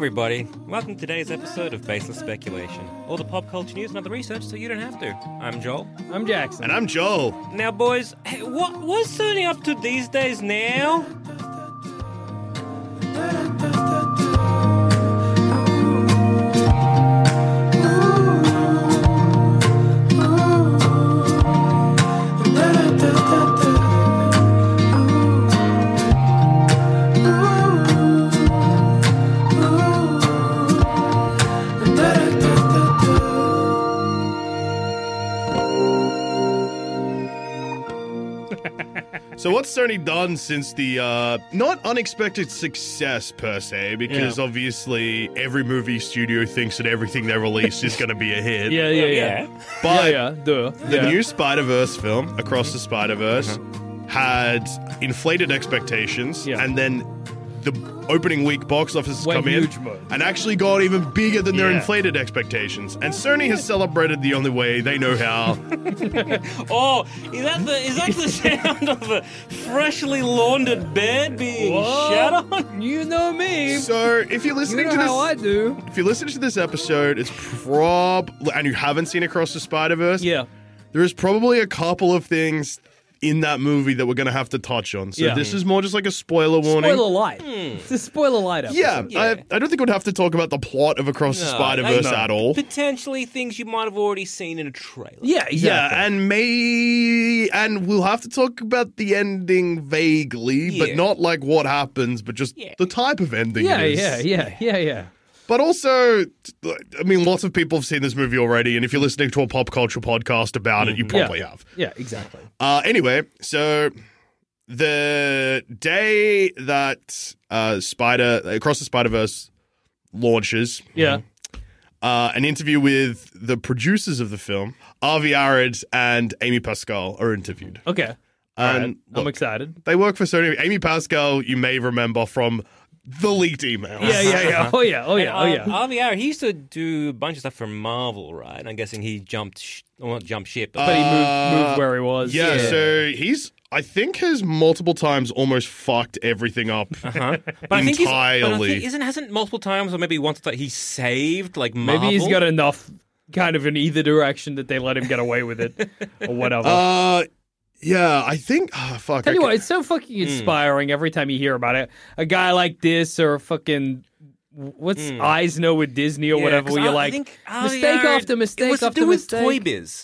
everybody. Welcome to today's episode of Baseless Speculation. All the pop culture news and other research so you don't have to. I'm Joel. I'm Jackson. And I'm Joel. Now, boys, hey, what's Sony up to these days now? So what's Sony done since the not unexpected success per se, because obviously every movie studio thinks that everything they release is going to be a hit. Yeah. But Duh. the new Spider-Verse film, Across the Spider-Verse, had inflated expectations, and then the opening week box office has Went come in huge mode. and actually got even bigger than their Yeah. inflated expectations. And Sony has celebrated the only way they know how. Oh, is that the sound of a freshly laundered bed being shat on? You know me. So if you're You listening know to this, how I do. if you're listening to this episode, it's and you haven't seen Across the Spider-Verse, Yeah. there is probably a couple of things in that movie that we're going to have to touch on. So Yeah. this is more just like a spoiler warning. Spoiler light. It's a spoiler light episode. Yeah, I don't think we'd have to talk about the plot of Across the Spider-Verse No. at all. Potentially things you might have already seen in a trailer. Yeah, exactly. Yeah, and we'll have to talk about the ending vaguely, but Yeah. not like what happens, but just the type of ending Yeah, it is. yeah. But also, I mean, lots of people have seen this movie already, and if you're listening to a pop culture podcast about it, you probably have. Yeah, exactly. Anyway, so the day that Across the Spider-Verse launches, Yeah. an interview with the producers of the film, Avi Arad and Amy Pascal, are interviewed. Okay. And I'm look, excited. they work for Sony. Amy Pascal, you may remember from the leaked emails. Yeah. Oh yeah. Avi Arad, he used to do a bunch of stuff for Marvel, right? I'm guessing he not jumped ship, but But he moved where he was. Yeah, so I think has multiple times almost fucked everything up But I think entirely. hasn't multiple times, or maybe once that he saved like Marvel. Maybe he's got enough kind of in either direction that they let him get away with it or whatever. Yeah, I think. Fuck. Tell you okay. what, it's so fucking inspiring every time you hear about it. A guy like this or a fucking what's Eisner with Disney or whatever, where you're like mistake after mistake it was after to do mistake. with Toy Biz.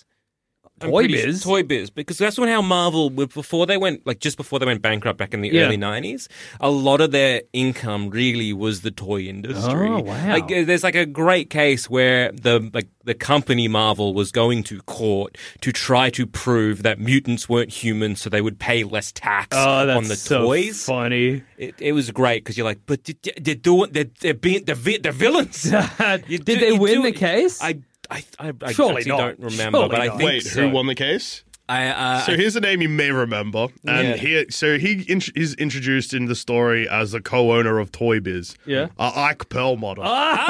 Toy Biz? Because that's when how Marvel, before they went bankrupt back in the Yeah. early 90s, a lot of their income really was the toy industry. Oh, wow. Like, there's like a great case where the company Marvel was going to court to try to prove that mutants weren't human, so they would pay less tax Oh, that's on the so toys. funny. It was great because you're like, but they're villains. Did they win the case? I Surely actually not. don't remember, Surely but I not. think Wait, so. who won the case? So here's a name you may remember, and he is introduced in the story as a co-owner of Toy Biz. Yeah. Ike Perlmutter.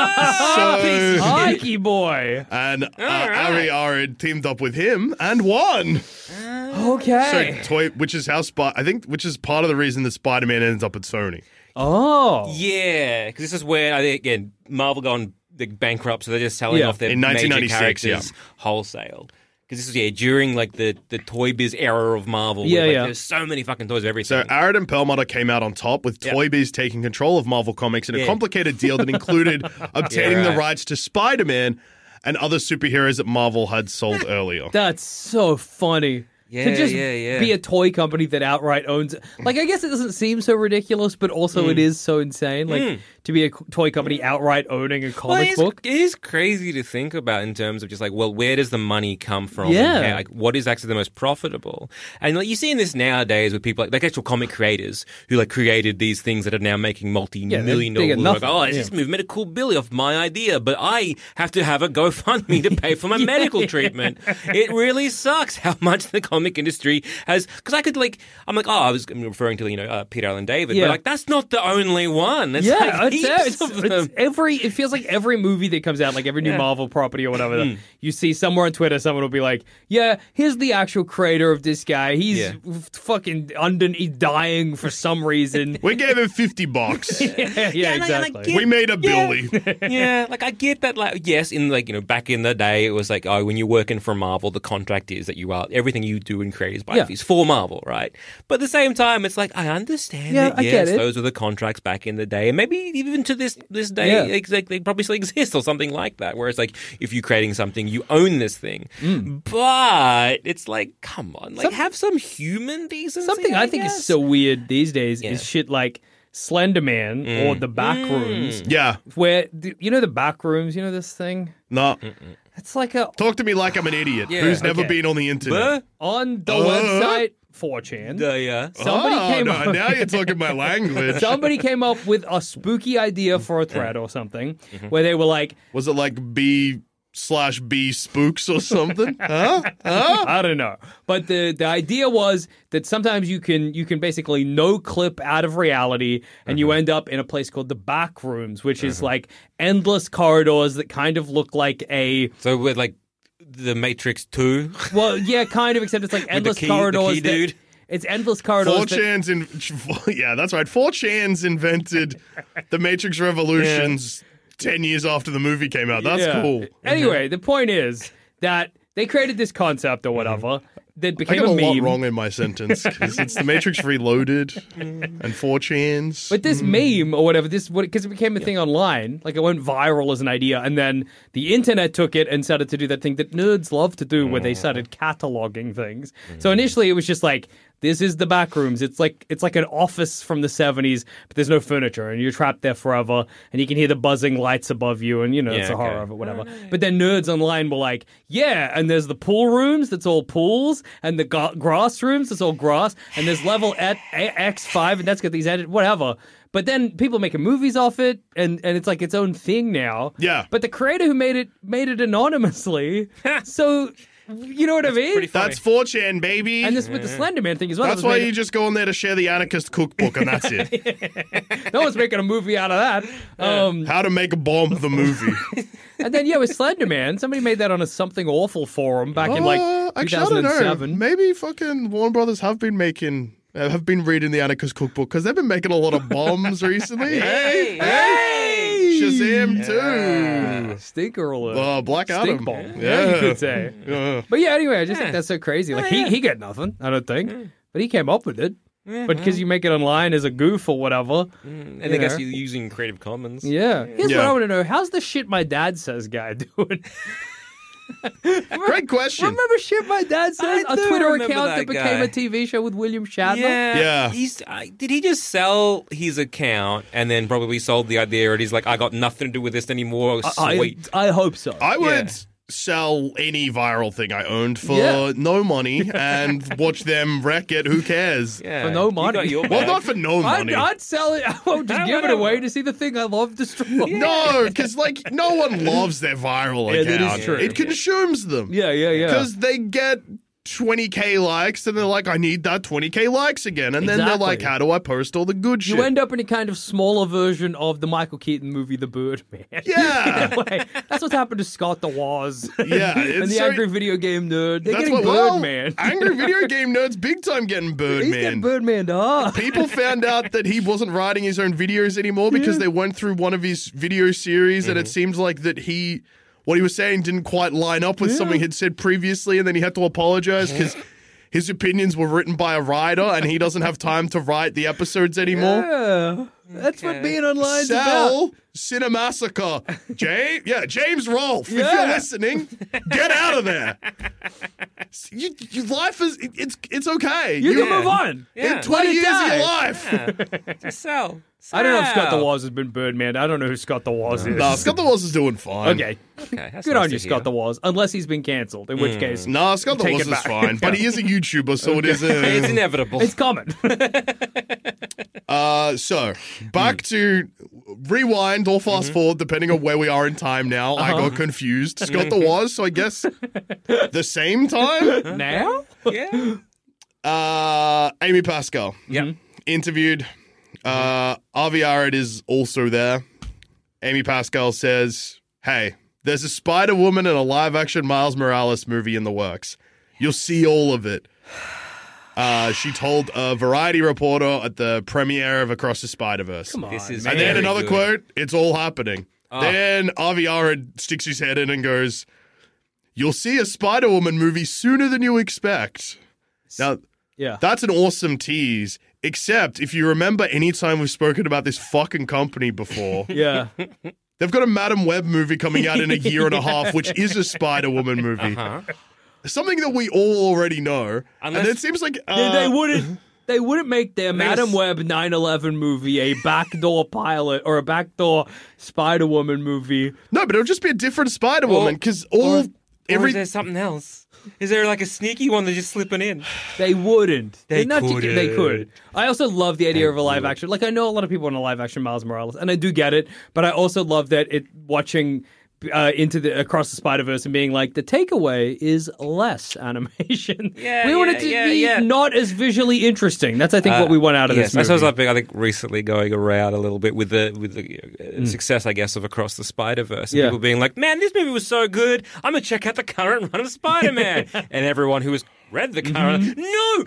Ikey boy. And Avi Arad teamed up with him and won. Okay. So which is part of the reason that Spider-Man ends up at Sony. Oh. Yeah, because this is where I think again Marvel gone bankrupt, so they're just selling off their In major 1996, characters wholesale. Because this was during like the Toy Biz era of Marvel. Yeah, where, yeah. There's so many fucking toys of So everything. Arad and Perlmutter came out on top with Toy Biz taking control of Marvel Comics in a complicated deal that included obtaining the rights to Spider-Man and other superheroes that Marvel had sold earlier. That's so funny. To just be a toy company that outright owns it. Like, I guess it doesn't seem so ridiculous, but also it is so insane. Like, to be a toy company outright owning a comic book. It is crazy to think about in terms of just like, well, where does the money come from? Yeah. And like, what is actually the most profitable? And like, you see in this nowadays with people like actual comic creators who like created these things that are now making multi-million they get dollars. Like, nothing. this movie made a cool billy off my idea, but I have to have a GoFundMe to pay for my medical treatment. It really sucks how much the comic industry has, because I was referring to Peter Allen David, but like that's not the only one. It's like It feels like every movie that comes out, like every new Marvel property or whatever, you see somewhere on Twitter, someone will be like, yeah, here's the actual creator of this guy. He's fucking underneath dying for some reason. We gave him $50. yeah, exactly. We made a Billy. Like I get that. Like, yes, in back in the day, it was like, oh, when you're working for Marvel, the contract is that everything you do and create is for Marvel, right? But at the same time, it's like I understand that. I get it. Those were the contracts back in the day, and maybe even to this day, they probably still exist or something like that. Where it's like if you're creating something, you own this thing. But it's like, come on, have some human decency. Something I think is so weird these days is shit like Slender Man or the Backrooms. Yeah. Where, the Backrooms, you know this thing? No. It's like Talk to me like I'm an idiot who's never been on the internet. On the website 4chan. Somebody came up. Now you're talking my language. Somebody came up with a spooky idea for a thread or something where they were like... Was it like B/B spooks or something? Huh? I don't know. But the idea was that sometimes you can basically no clip out of reality and you end up in a place called the Backrooms, which is like endless corridors that kind of look like a... So we're like the Matrix 2? Well, yeah, kind of, except it's like endless corridors. The key dude. It's endless corridors. 4chan's that's right. 4chan's invented the Matrix Revolutions 10 years after the movie came out. That's cool. Anyway, the point is that they created this concept or whatever that became a meme. I got a lot wrong in my sentence because it's the Matrix Reloaded and 4chan's. But this meme or whatever, because it became a thing online, like it went viral as an idea, and then the internet took it and started to do that thing that nerds love to do where they started cataloging things. So initially it was just like, this is the Backrooms. It's like an office from the 70s, but there's no furniture, and you're trapped there forever, and you can hear the buzzing lights above you, and it's the horror of it, whatever. But then nerds online were like, and there's the pool rooms that's all pools, and the grass rooms that's all grass, and there's level at X5, and that's got these edit, whatever. But then people making movies off it, and it's like its own thing now. Yeah. But the creator who made it anonymously. So... You know what I mean? That's 4chan, baby. And this with the Slender Man thing as well. That's why you just go in there to share the anarchist cookbook, and that's it. No one's making a movie out of that. How to make a bomb, the movie. And then, with Slender Man, somebody made that on a Something Awful forum back in, 2007. Actually, I don't know. Maybe fucking Warner Brothers have been reading the anarchist cookbook because they've been making a lot of bombs recently. Hey! Shazam 2. Stinker alert. Black Adam. Stink bomb. Yeah, you could say. But anyway, I just think that's so crazy. Like, he got nothing, I don't think. But he came up with it. But because you make it online as a goof or whatever. And I guess you're using Creative Commons. Yeah. Here's what I want to know. How's the shit my dad says guy doing? Great question. Remember shit my dad says? A Twitter account that became a TV show with William Shatner? Yeah. Did he just sell his account and then probably sold the idea and he's like, I got nothing to do with this anymore? Sweet. I hope so. I would sell any viral thing I owned for no money and watch them wreck it. Who cares? For no money. Well, not for no money. I'd sell it. I won't just give it away to see the thing I love destroyed. No, because no one loves their viral account. That is true. It consumes them. Yeah. Because they get 20k likes and they're like, I need that 20k likes again. And then they're like, how do I post all the good shit? You end up in a kind of smaller version of the Michael Keaton movie, The Birdman. Yeah. That's what's happened to Scott the Woz. Yeah. And the Angry Video Game Nerd. They're getting Birdman. Angry Video Game Nerds big time getting Birdman. He's getting Birdman hard. People found out that he wasn't writing his own videos anymore because they went through one of his video series and it seems like that what he was saying didn't quite line up with something he'd said previously, and then he had to apologize because his opinions were written by a writer and he doesn't have time to write the episodes anymore. Yeah. That's what being online's about. Cinemassacre. James Rolfe, if you're listening, get out of there. Your life is, it's okay. You can move on. In 20 years of your life. Just sell. I don't know if Scott the Woz has been Birdman. I don't know who Scott the Woz is. No, Scott the Woz is doing fine. Okay. Good on you, Scott the Woz. Unless he's been cancelled, in which case. No, Scott the Woz is fine. But he is a YouTuber, so it is it's inevitable. It's common. So, back to rewind or fast forward, depending on where we are in time now. I got confused. Scott the Woz, so I guess the same time? Now? Yeah. Amy Pascal. Yep. Interviewed Avi Arad is also there. Amy Pascal says, hey, there's a Spider-Woman and a live-action Miles Morales movie in the works. You'll see all of it. She told a Variety reporter at the premiere of Across the Spider-Verse. Come on. And then another quote, it's all happening. Then Avi Arad sticks his head in and goes, you'll see a Spider-Woman movie sooner than you expect. Now, that's an awesome tease, except if you remember any time we've spoken about this fucking company before. Yeah. They've got a Madam Web movie coming out in a year and a half, which is a Spider-Woman movie. Something that we all already know. And it seems like... They wouldn't make their Madam Web 9/11 movie a backdoor pilot or a backdoor Spider-Woman movie. No, but it'll just be a different Spider-Woman, because Or is there something else? Is there like a sneaky one that's just slipping in? They wouldn't. They could. I also love the idea of a live action. Like, I know a lot of people want a live action Miles Morales, and I do get it, but I also love that watching Across the Spider-Verse and being like, the takeaway is less animation. We want it to be not as visually interesting. That's, I think, what we want out of this movie. That's what I think recently going around a little bit with the success, I guess, of Across the Spider-Verse. And people being like, man, this movie was so good, I'm going to check out the current run of Spider-Man. And everyone who has read the current, no,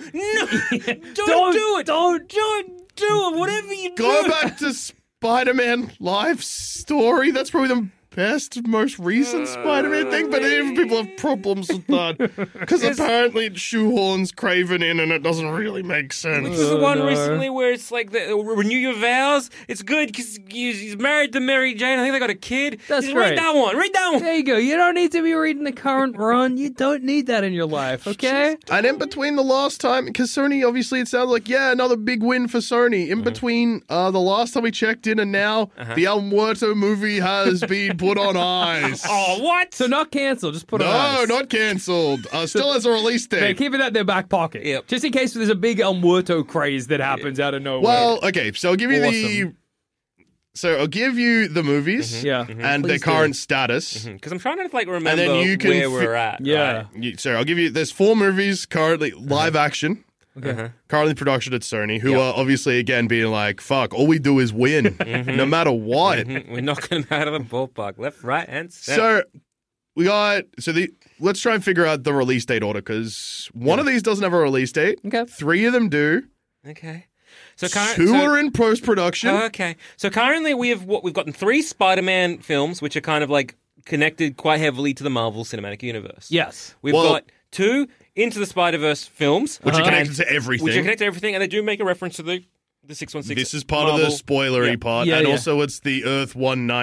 don't do it. Don't do it. Whatever you do. Go back to Spider-Man live story. That's probably the best, most recent Spider-Man thing, but even people have problems with that because apparently it shoehorns Craven in and it doesn't really make sense. Which is the one recently where it's like renew your vows. It's good because he's married to Mary Jane. I think they got a kid. That's Just right. Read that one. There you go. You don't need to be reading the current run. You don't need that in your life, okay? And in between the last time, because Sony, obviously, it sounds like, another big win for Sony. In between the last time we checked in and now, the El Muerto movie has been put on ice. Oh, what? So not canceled, just put on ice. No, not canceled. Still has a release date. They're keeping that in their back pocket. Yep. Just in case there's a big El Muerto craze that happens out of nowhere. Well, okay, so I'll give you I'll give you the movies and their current status. Because I'm trying to remember and then you can where we're at. Yeah. Right? So I'll give you, there's 4 movies currently live action. Okay. Currently production at Sony, who are obviously, again, being like, fuck, all we do is win, no matter what. We're knocking them out of the ballpark, left, right, and center. So we got, let's try and figure out the release date order, because one of these doesn't have a release date. Okay. 3 of them do. Okay. So 2 are in post-production. Okay. So currently we've gotten 3 Spider-Man films, which are kind of like connected quite heavily to the Marvel Cinematic Universe. Yes. We've got 2 Into the Spider-Verse films. Which are connected to everything. And they do make a reference to the 616. This is part of the spoilery part. And also it's the Earth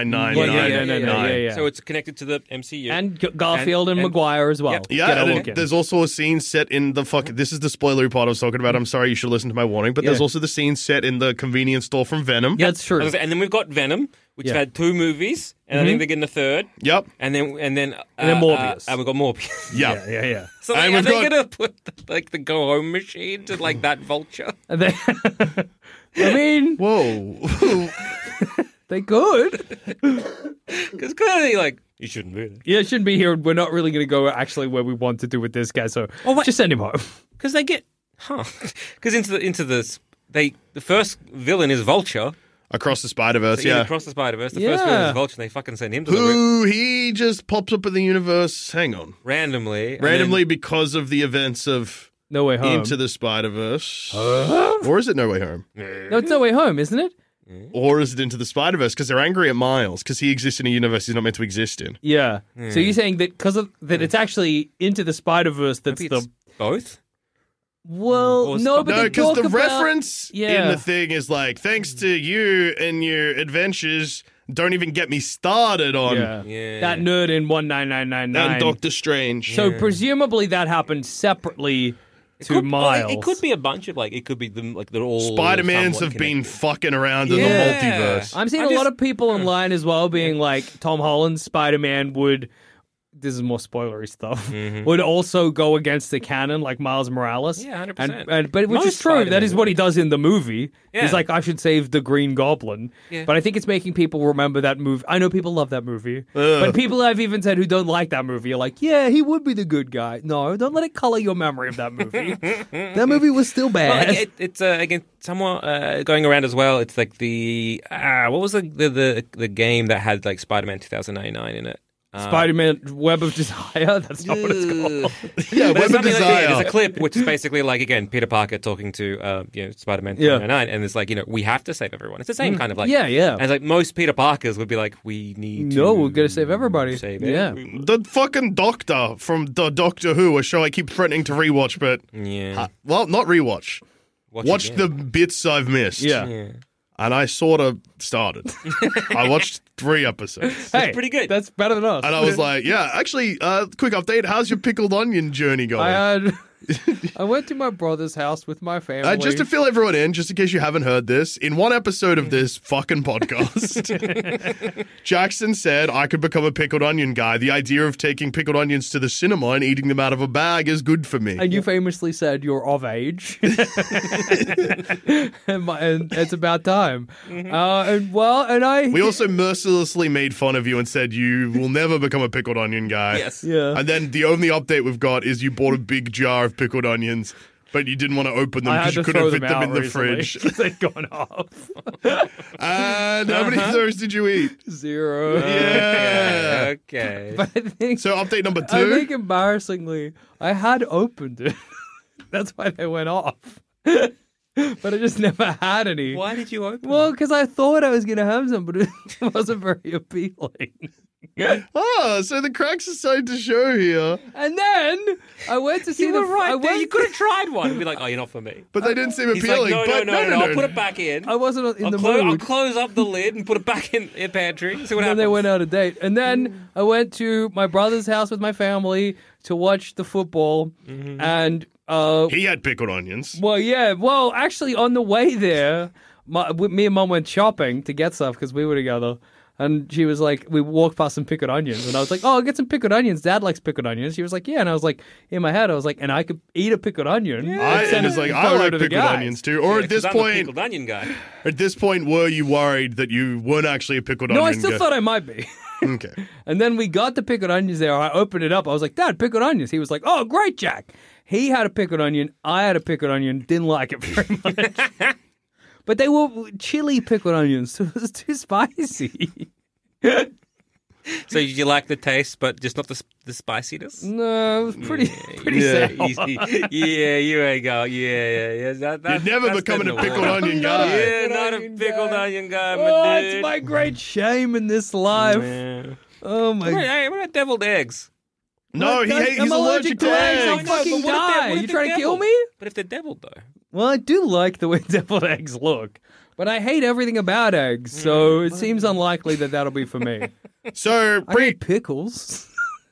1999. So it's connected to the MCU. And Garfield and Maguire as well. There's also a scene set in the this is the spoilery part I was talking about. I'm sorry, you should listen to my warning. But there's also the scene set in the convenience store from Venom. Yeah, that's true. And then we've got Venom, which had 2 movies. And I think they're getting a 3rd. Yep. And then Morbius. And we've got Morbius. Yeah. So are they going to put the go home machine to that vulture? I mean, whoa, they could. Because clearly, you shouldn't be there. Yeah, shouldn't be here. We're not really going to go actually where we want to do with this guy. So just send him home. Because they get, Because the first villain is Vulture. Across the Spider-Verse, Across the Spider-Verse. The first villain is Vulture, and they fucking send him to he just pops up in the universe, hang on. Randomly because of the events of No Way Home. Into the Spider-Verse. Or is it No Way Home? No, it's No Way Home, isn't it? Or is it Into the Spider-Verse? Because they're angry at Miles, because he exists in a universe he's not meant to exist in. Yeah. So you're saying that that it's actually Into the Spider-Verse that's both? Well, no, because the reference in the thing is thanks to you and your adventures, don't even get me started on that nerd in 19999 and Doctor Strange. So presumably that happened separately to Miles. It could be a bunch of it could be they're all Spider-Mans have been fucking around in the multiverse. I'm seeing a lot of people online as well being like Tom Holland's Spider-Man would this is more spoilery stuff, would also go against the canon, like Miles Morales. Yeah, 100%. But which is true. Spider-Man That is what he does in the movie. Yeah. He's like, I should save the Green Goblin. Yeah. But I think it's making people remember that movie. I know people love that movie. But people I've even said who don't like that movie are like, yeah, he would be the good guy. No, don't let it color your memory of that movie. That movie was still bad. Well, it's again somewhat going around as well. It's like the what was the game that had like Spider-Man 2099 in it? Spider-Man Web of Desire? That's not what it's called. Yeah, Web of Desire. There's a clip which is basically like, again, Peter Parker talking to Spider-Man 2099, and it's like, we have to save everyone. It's the same kind of like... Yeah. And it's like most Peter Parkers would be like, we need to... No, we're going to save everybody. Yeah. The fucking Doctor from the Doctor Who, a show I keep threatening to rewatch, but... Yeah. Not rewatch. Watch again. the bits I've missed. Yeah. And I sort of started. I watched 3 episodes. Hey, pretty good. That's better than us. And I was like, yeah, actually, quick update. How's your pickled onion journey going? I went to my brother's house with my family. Just to fill everyone in, just in case you haven't heard this, in one episode of this fucking podcast, Jackson said I could become a pickled onion guy. The idea of taking pickled onions to the cinema and eating them out of a bag is good for me. And you famously said you're of age. and it's about time. We also mercilessly made fun of you and said you will never become a pickled onion guy. Yes. Yeah. And then the only update we've got is you bought a big jar of pickled onions, but you didn't want to open them because you couldn't fit them in the fridge. They'd gone off. And how many of those did you eat? 0. Yeah. Okay. But I think, So update number 2. I think embarrassingly, I had opened it. That's why they went off. But I just never had any. Why did you open Well, because I thought I was going to have some, but it wasn't very appealing. Oh, so the cracks are starting to show here. And then I went to see You the. were right I there. went- You could have tried one and be like, you're not for me. But they didn't seem He's appealing. like, but no, I'll put it back in. I wasn't in the I'll mood. close up the lid and put it back in the pantry. See what And then happens. they went out of date. And then I went to my brother's house with my family to watch the football. And He had pickled onions. well, actually, on the way there, me and Mum went shopping to get stuff because we were together. And she was like, we walked past some pickled onions. And I was like, oh, I'll get some pickled onions. Dad likes pickled onions. She was like, yeah. And I was like, in my head, I was like, and I could eat a pickled onion. I like to the pickled guys. onions too. Or at this I'm a point, pickled onion guy. at this point, were you worried that you weren't actually a pickled No, onion I still guy? thought I might be. Okay. And then we got the pickled onions there. I opened it up. I was like, Dad, pickled onions. He was like, oh, great, Jack. He had a pickled onion. I had a pickled onion. Didn't like it very much. But they were chili pickled onions, so it was too spicy. So you like the taste, but just not the spiciness? No, it was pretty Yeah. sour. Yeah, you ain't go. Yeah. You'd never becoming a pickled onion guy. Yeah, not a pickled onion guy, my Oh, dude. it's my great shame in this life. Yeah. Oh my god. Hey, what about deviled eggs? No, I'm he's allergic to eggs. I'll eggs. fucking But what if die. what if You they're trying to kill deviled? me? But if they're deviled, though. Well, I do like the way deviled eggs look, but I hate everything about eggs, so it seems unlikely that that'll be for me. So, I hate pickles.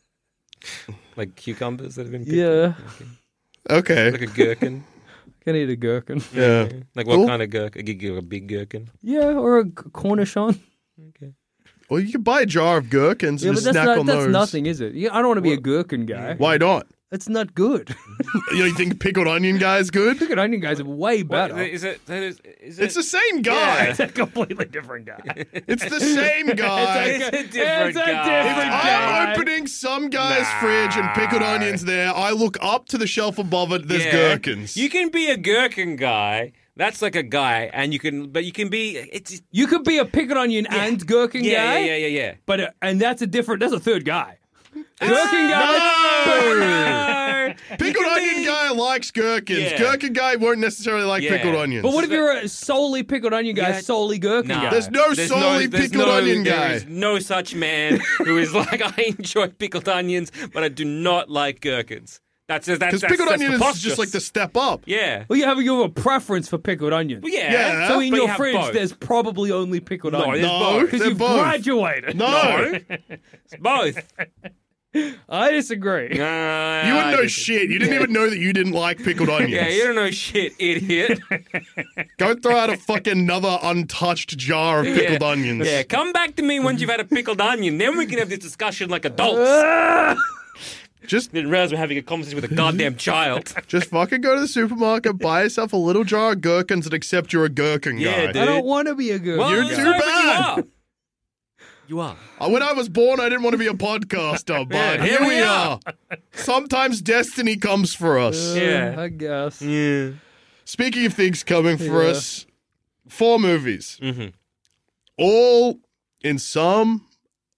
Like cucumbers that have been pickled? Yeah, okay. Like a gherkin? I can eat a gherkin. Yeah. Like what Cool. kind of gherkin? I give you a big gherkin. Yeah, or a cornichon. Okay. Well, you can buy a jar of gherkins Yeah, and but just snack on that's those. nothing, is it? Yeah, I don't want to be a gherkin guy. Why not? It's not good. You think pickled onion guy is good? Pickled onion guys are way better. Is it? It's the same guy. It's a completely different guy. It's the same guy. It's a different It's a guy. different I guy. am opening some guy's fridge and pickled onions there. I look up to the shelf above it. There's Yeah. gherkins. You can be a gherkin guy. That's like a guy, and you can be. It's You could be a pickled onion and gherkin guy. yeah. But and that's a third guy. Gherkin guy. No! Pickled onion guy likes gherkins. Yeah. Gherkin guy won't necessarily like Yeah. pickled onions. But what if you're a solely pickled onion guy, Yeah. solely gherkin Nah. guy? There's no solely pickled onion there guy. is no such man who is like, I enjoy pickled onions, but I do not like gherkins. Because pickled onion is just like the step up. Yeah. Well, you have a preference for pickled onions. Well, yeah. Yeah. So in but you your have fridge, both. there's probably only pickled No, onions. there's No, both. Because they're you've both. graduated. No. It's both. I disagree. You wouldn't know shit. You didn't even know that you didn't like pickled onions. Yeah, you don't know shit, idiot. Go throw out a fucking another untouched jar of pickled onions. Yeah, come back to me once you've had a pickled onion. Then we can have this discussion like adults. Didn't realize we're having a conversation with a goddamn child. Just fucking go to the supermarket, buy yourself a little jar of gherkins and accept you're a gherkin guy. Dude. I don't want to be a gherkin. Well, You're too bad. You are. When I was born, I didn't want to be a podcaster, but here we are. Sometimes destiny comes for us. Yeah. I guess. Yeah. Speaking of things coming for us, 4 movies. Mm-hmm. All in some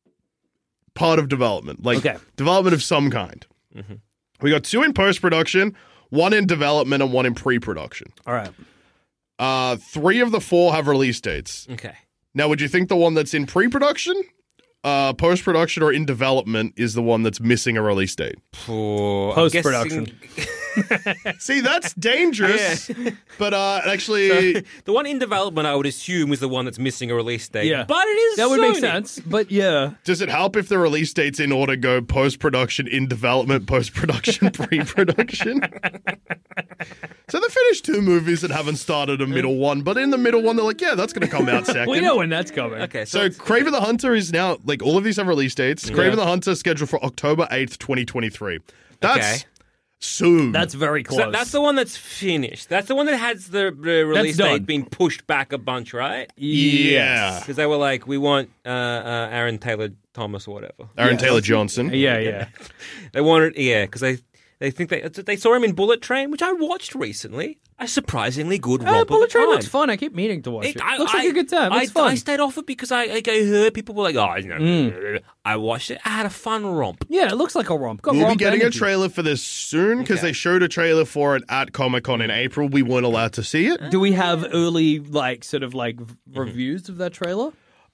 part of development. Like development of some kind. Mm-hmm. We got 2 in post-production, 1 in development, and 1 in pre-production. All right. 3 of the 4 have release dates. Okay. Now, would you think the one that's in pre-production, post-production, or in development is the one that's missing a release date? Post-production. See, that's dangerous. Yeah. But actually... So, the one in development, I would assume, is the one that's missing a release date. Yeah. But it is That would Sony. make sense, but yeah. Does it help if the release dates in order go post-production, in development, post-production, pre-production? So they finished 2 movies that haven't started a middle one, but in the middle one, they're like, yeah, that's going to come out second. We know when that's coming. Okay, so Kraven the Hunter is now, like, all of these have release dates. Kraven the Hunter is scheduled for October 8th, 2023. That's soon. That's very close. So that's the one that's finished. That's the one that has the release date being pushed back a bunch, right? Yeah. Because they were like, we want Aaron Taylor Thomas or whatever. Aaron Taylor Johnson. Yeah. They wanted, because they think they saw him in Bullet Train, which I watched recently. A surprisingly good romp Bullet of the Train time. looks fun. I keep meaning to watch it. Looks like a good time. It's fun. I stayed off it because I heard people were like, I watched it. I had a fun romp. Yeah, it looks like a romp. We'll be getting a trailer for this soon because they showed a trailer for it at Comic-Con in April. We weren't allowed to see it. Do we have early, reviews of that trailer?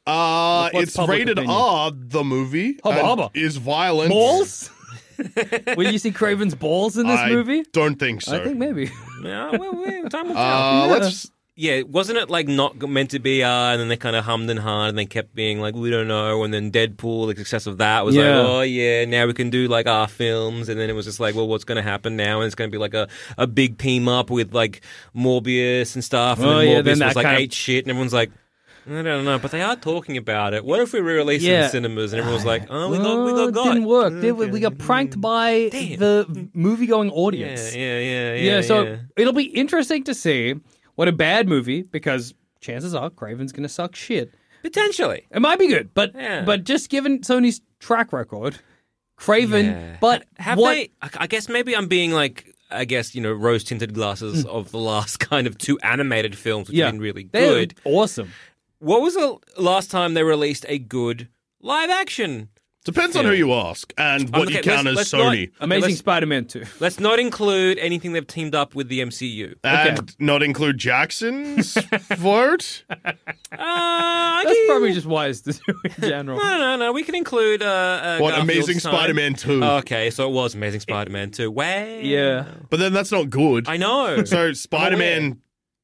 It's rated opinion? R, the movie. Hubba. Is violent. Balls? Will you see Kraven's balls in this movie? Don't think so. I think maybe. Yeah, time will tell. Let's... wasn't it like not meant to be and then they kind of hummed and hawed and they kept being like, we don't know, and then Deadpool, the success of that was like, oh yeah, now we can do like our films, and then it was just like, well, what's going to happen now? And it's going to be like a big team up with like Morbius and stuff, and then Morbius was like ate shit, and everyone's like, I don't know, but they are talking about it. What if we re-release it in cinemas? And everyone's like, oh, we got it didn't work. We got pranked by the movie-going audience. Yeah. So it'll be interesting to see what a bad movie, because chances are Kraven's going to suck shit. Potentially. It might be good, but just given Sony's track record, Kraven, but I guess maybe I'm being like, rose-tinted glasses of the last kind of 2 animated films, which have been really good. They're awesome. What was the last time they released a good live-action? Depends on who you ask and what you count as Sony. Amazing Spider-Man 2. Let's not include anything they've teamed up with the MCU. And not include Jackson's vote? That's probably just wise to do in general. No. We can include Amazing Spider-Man 2. Okay, so it was Amazing Spider-Man 2. Wow. Yeah. But then that's not good. I know. So Spider-Man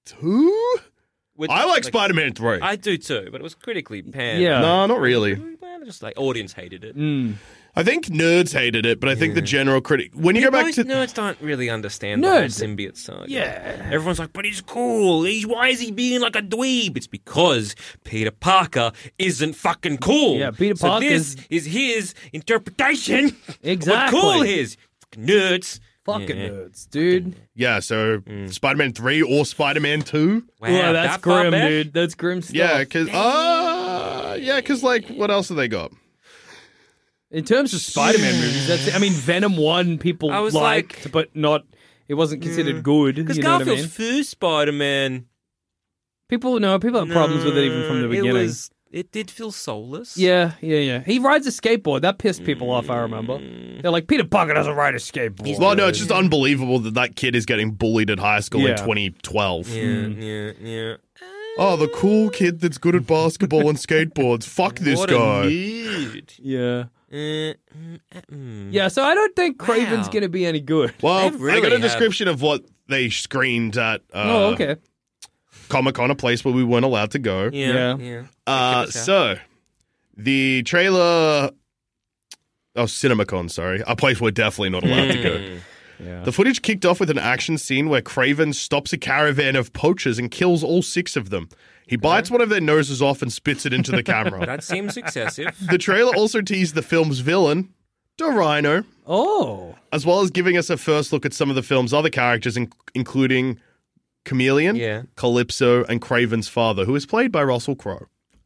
2? I like Spider-Man 3. I do too, but it was critically panned. Yeah. No, not really. Just like audience hated it. I think nerds hated it, but I think the general critic... When you go back to... Nerds don't really understand the whole symbiote saga. Yeah. Everyone's like, but he's cool. Why is he being like a dweeb? It's because Peter Parker isn't fucking cool. Yeah, Peter Parker is his interpretation exactly. of what cool is. Nerds. Fucking nerds, dude. Yeah, so Spider-Man 3 or Spider-Man 2. Wow, that's grim, dude. That's grim stuff. Yeah, because like, what else have they got? In terms of Spider-Man movies, Venom 1 people liked, but not. It wasn't considered good. Because you know Garfield's what I mean? first Spider-Man. People have problems with it even from the beginning. It did feel soulless. Yeah. He rides a skateboard. That pissed people off, I remember. They're like, Peter Parker doesn't ride a skateboard. Well, no, it's just unbelievable that kid is getting bullied at high school in 2012. Yeah. Oh, the cool kid that's good at basketball and skateboards. Fuck this what guy. A nerd. Yeah. Yeah, so I don't think Kraven's going to be any good. Well, I got a description of what they screened at okay. Comic-Con, a place where we weren't allowed to go. Yeah. So, the trailer CinemaCon, sorry, a place we're definitely not allowed to go. Yeah. The footage kicked off with an action scene where Craven stops a caravan of poachers and kills all 6 of them. He bites one of their noses off and spits it into the camera. That seems excessive. The trailer also teased the film's villain, the Rhino. Oh. As well as giving us a first look at some of the film's other characters, including Chameleon, Calypso, and Craven's father, who is played by Russell Crowe.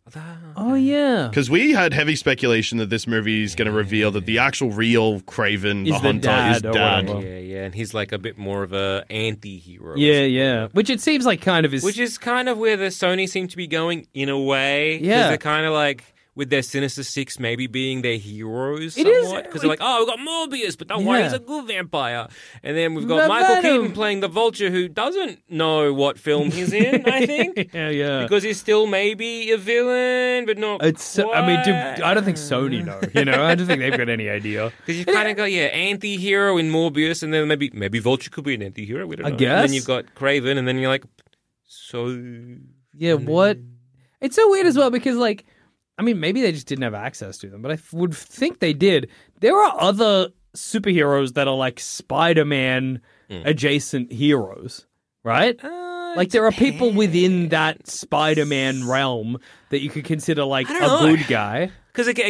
Oh, yeah. Because we had heavy speculation that this movie is going to reveal that the actual real Craven, the hunter, is dad. Yeah, and he's like a bit more of a anti-hero. Yeah. Which it seems like kind of is... Which is kind of where the Sony seem to be going in a way. Yeah. They're kind of like... with their Sinister Six maybe being their heroes it somewhat. Because they're like, oh, we've got Morbius, but don't worry, he's a good vampire. And then we've got Michael Keaton playing the Vulture, who doesn't know what film he's in, I think. Yeah. Because he's still maybe a villain, but not quite. I mean, I don't think Sony know, I don't think they've got any idea. Because you kind of got, anti-hero in Morbius, and then maybe Vulture could be an anti-hero, we don't know. I guess. And then you've got Craven, and then you're like, so... Yeah, what? It's so weird as well, because, like, I mean, maybe they just didn't have access to them, but I would think they did. There are other superheroes that are like Spider-Man adjacent heroes, right? Like there are people within that Spider-Man realm that you could consider like a good guy. Because I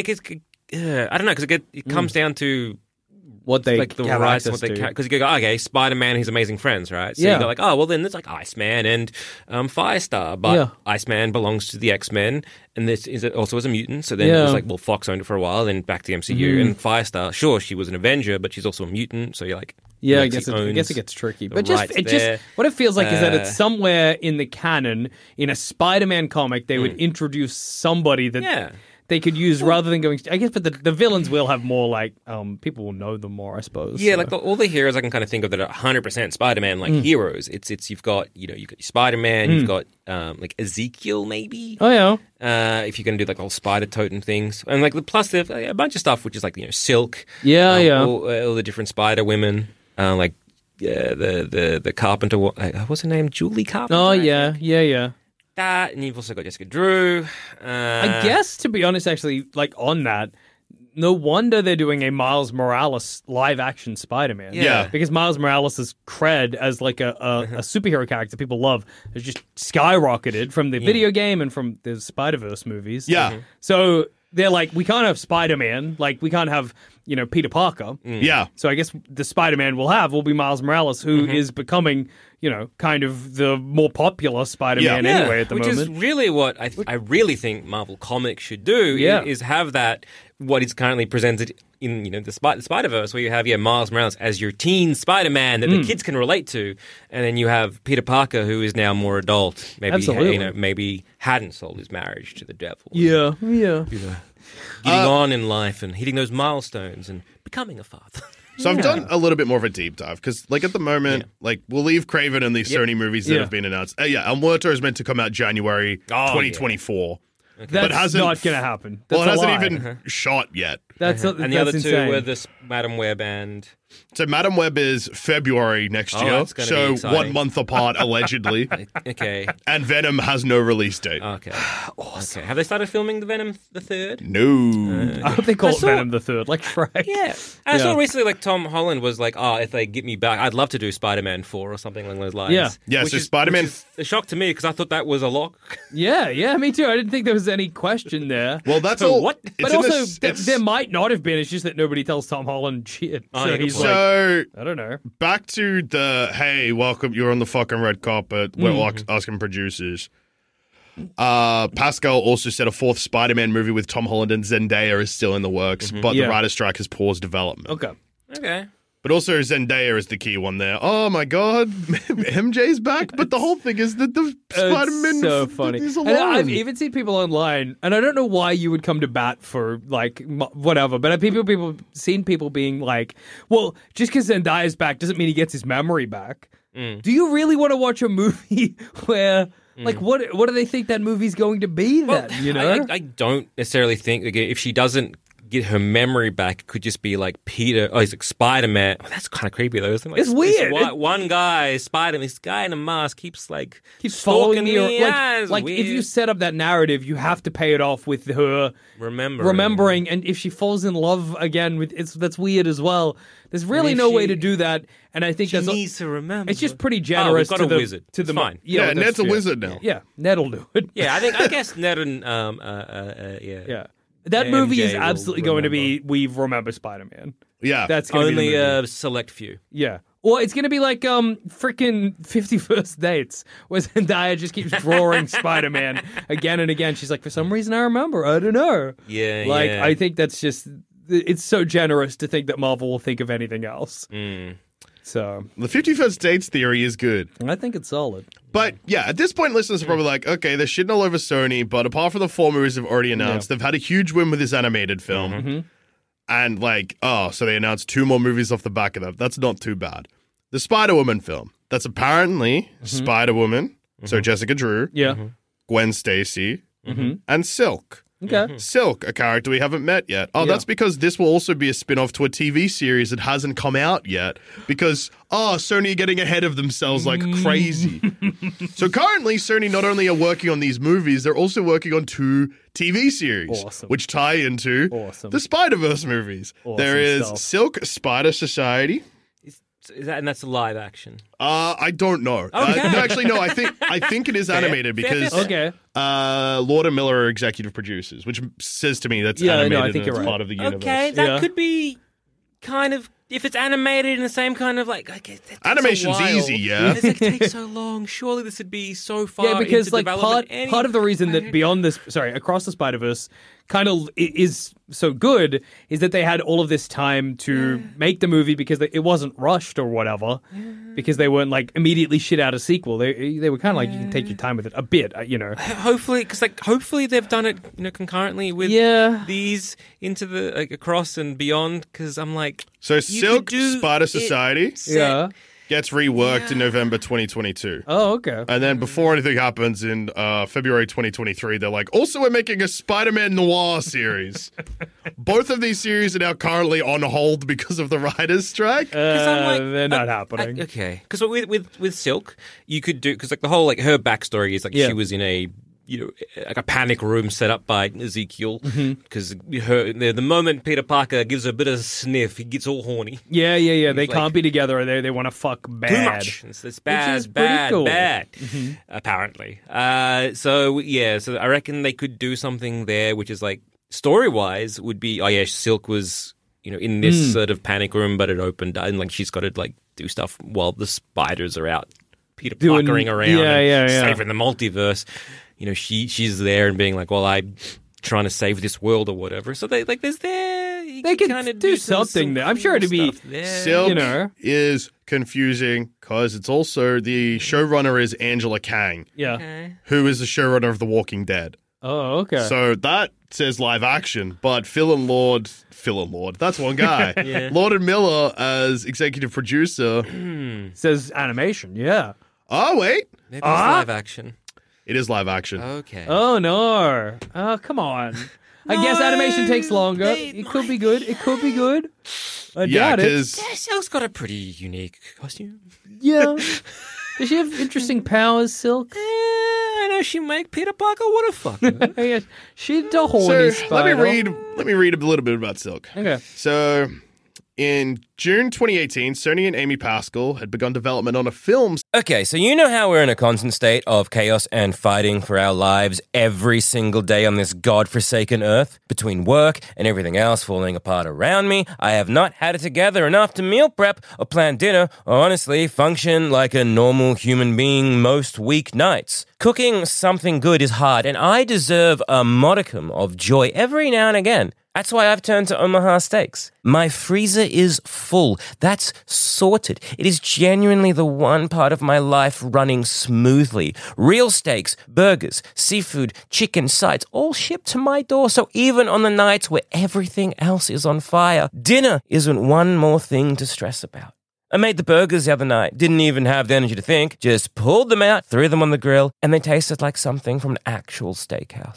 don't know, because it comes down to what they like the have rights, access to. Because you go, okay, Spider-Man, he's amazing friends, right? So you go like, oh, well then there's like Iceman and Firestar, but Iceman belongs to the X-Men, and this is also as a mutant. So then it was like, well, Fox owned it for a while, then back to the MCU, and Firestar, sure, she was an Avenger, but she's also a mutant. So you're like, I guess it gets tricky. But just what it feels like is that it's somewhere in the canon in a Spider-Man comic they would introduce somebody that. They could use rather than going. I guess, but the villains will have more like people will know them more, I suppose. Yeah, like all the heroes I can kind of think of that are 100% Spider-Man like heroes. It's you've got Spider-Man, you've got like Ezekiel maybe. Oh yeah. If you're going to do like all spider totem things, and like plus there's a bunch of stuff which is like Silk. All the different Spider Women, like the Carpenter. What's her name? Julie Carpenter. Oh yeah. That, and you've also got Jessica Drew. I guess, to be honest, actually, like on that, no wonder they're doing a Miles Morales live-action Spider-Man. Yeah. Because Miles Morales' cred as like a superhero character people love has just skyrocketed from the video game and from the Spider-Verse movies. Yeah. So they're like, we can't have Spider-Man, like we can't have, Peter Parker. Yeah. So I guess the Spider-Man will be Miles Morales, who is becoming, kind of the more popular Spider-Man anyway at the moment. Which is really what I really think Marvel Comics should do is have that, what is currently presented in, the Spider-Verse, where you have, Miles Morales as your teen Spider-Man that the kids can relate to, and then you have Peter Parker, who is now more adult, maybe, maybe hadn't sold his marriage to the devil. Yeah. Getting on in life and hitting those milestones and becoming a father. So I've done a little bit more of a deep dive because, like, at the moment, like, we'll leave Craven and these Sony movies that have been announced. El Muerto is meant to come out January 2024. Okay. That's not going to happen. It hasn't even shot yet. And the other insane. two were this Madam Web and... So Madam Web is February next year, so 1 month apart, allegedly. Okay. And Venom has no release date. Okay. Awesome. Okay. Have they started filming the Venom the Third? No. I hope they call it Venom the Third, like Shrek. Yeah. I saw recently, like, Tom Holland was like, if they get me back, I'd love to do Spider-Man 4 or something along those lines. Yeah, so Spider-Man... Which is a shock to me, because I thought that was a lock. Yeah, me too. I didn't think there was any question there. Well, that's all... What? But also, there might not have been. It's just that nobody tells Tom Holland shit. So he's like... I don't know. Back to the, hey, welcome, you're on the fucking red carpet. We're asking producers. Pascal also said a fourth Spider-Man movie with Tom Holland and Zendaya is still in the works, but the writer's strike has paused development. Okay. But also Zendaya is the key one there. Oh my god, MJ's back, but the whole thing is that the Spider-Man so funny. is alone. alone. And I've even seen people online, and I don't know why you would come to bat for like whatever, but I've seen people being like, well, just because Zendaya's back doesn't mean he gets his memory back. Do you really want to watch a movie where... Like, what do they think that movie's going to be then, I don't necessarily think, if she doesn't get her memory back, it could just be like Peter. Oh, he's like Spider-Man. Oh, that's kind of creepy though, isn't it? Like, it's weird. One guy, Spider-Man, this guy in a mask keeps following me. Like if you set up that narrative, you have to pay it off with her remembering. And if she falls in love again, that's weird as well. There's really no way to do that. And I think she needs to remember. It's just pretty generous we've got a wizard. To the fine. Yeah, Ned's a wizard now. Yeah, Ned'll do it. Yeah, I guess Ned and yeah. That movie is absolutely going to be we remember Spider-Man. Yeah, that's gonna only be a select few. Yeah. Well, it's going to be like freaking 50 First Dates, where Zendaya just keeps drawing Spider-Man again and again. She's like, for some reason I remember. I don't know. Yeah, I think that's just, it's so generous to think that Marvel will think of anything else. So the 50 First Dates theory is good. I think it's solid. But yeah, at this point, listeners are probably like, okay, they're shitting all over Sony, but apart from the 4 movies they've already announced, they've had a huge win with this animated film. Mm-hmm. And so they announced 2 more movies off the back of that. That's not too bad. The Spider-Woman film. That's apparently Spider-Woman, so Jessica Drew, Gwen Stacy, and Silk. Okay. Silk, a character we haven't met yet. Oh, that's because this will also be a spin-off to a TV series that hasn't come out yet. Because, Sony are getting ahead of themselves like crazy. So currently, Sony not only are working on these movies, they're also working on 2 TV series, which tie into the Spider-Verse movies. There is Silk Spider Society. And that's a live action. I don't know. Okay. No. I think it is animated because Lord and Miller are executive producers, which says to me that's animated. No, I think you're right. Part of the universe. Okay, that could be kind of. If it's animated in the same kind of animation's easy, yeah. It takes so long. Surely this would be so far. Yeah, because into development part of the reason that Across the Spider-Verse kind of is so good is that they had all of this time to make the movie because it wasn't rushed or whatever, because they weren't like immediately shit out a sequel. They were kind of like, you can take your time with it a bit, Hopefully, because hopefully they've done it concurrently with these into the Across and Beyond. Because I'm like, so Silk Spider Society gets reworked in November 2022. Oh, okay. And then before anything happens in February 2023, they're like, also we're making a Spider-Man noir series. Both of these series are now currently on hold because of the writers' strike. They're not happening. Okay. Because with Silk, you could do, because the whole her backstory is she was in a like a panic room set up by Ezekiel, because the moment Peter Parker gives her a bit of a sniff, he gets all horny. Yeah. They can't be together. They want to fuck bad. Too much. It's bad, apparently. So I reckon they could do something there, which is like story-wise would be, Silk was in this sort of panic room, but it opened and she's got to do stuff while the spiders are out Peter Parkering around saving the multiverse. She's there and being like, well, I'm trying to save this world or whatever. So they there's there. They can kind of do something there. I'm sure it'd be Silk is confusing because it's also the showrunner is Angela Kang. Yeah. Okay. Who is the showrunner of The Walking Dead. Oh, okay. So that says live action, but Phil and Lord, that's one guy. Lord and Miller as executive producer says animation. Yeah. Oh, wait. Maybe it's live action. It is live action. Okay. Oh, no. Oh, come on. I guess animation takes longer. It could be good. I doubt it. Silk's got a pretty unique costume. Yeah. Does she have interesting powers, Silk? I know she make Peter Parker want to fuck her. Yeah, she's a horny spider. Let me read a little bit about Silk. Okay. So, in June 2018, Sony and Amy Pascal had begun development on a film. Okay, so you know how we're in a constant state of chaos and fighting for our lives every single day on this godforsaken earth? Between work and everything else falling apart around me, I have not had it together enough to meal prep or plan dinner or honestly function like a normal human being most weeknights. Cooking something good is hard, and I deserve a modicum of joy every now and again. That's why I've turned to Omaha Steaks. My freezer is full. That's sorted. It is genuinely the one part of my life running smoothly. Real steaks, burgers, seafood, chicken, sides, all shipped to my door. So even on the nights where everything else is on fire, dinner isn't one more thing to stress about. I made the burgers the other night. Didn't even have the energy to think. Just pulled them out, threw them on the grill, and they tasted like something from an actual steakhouse.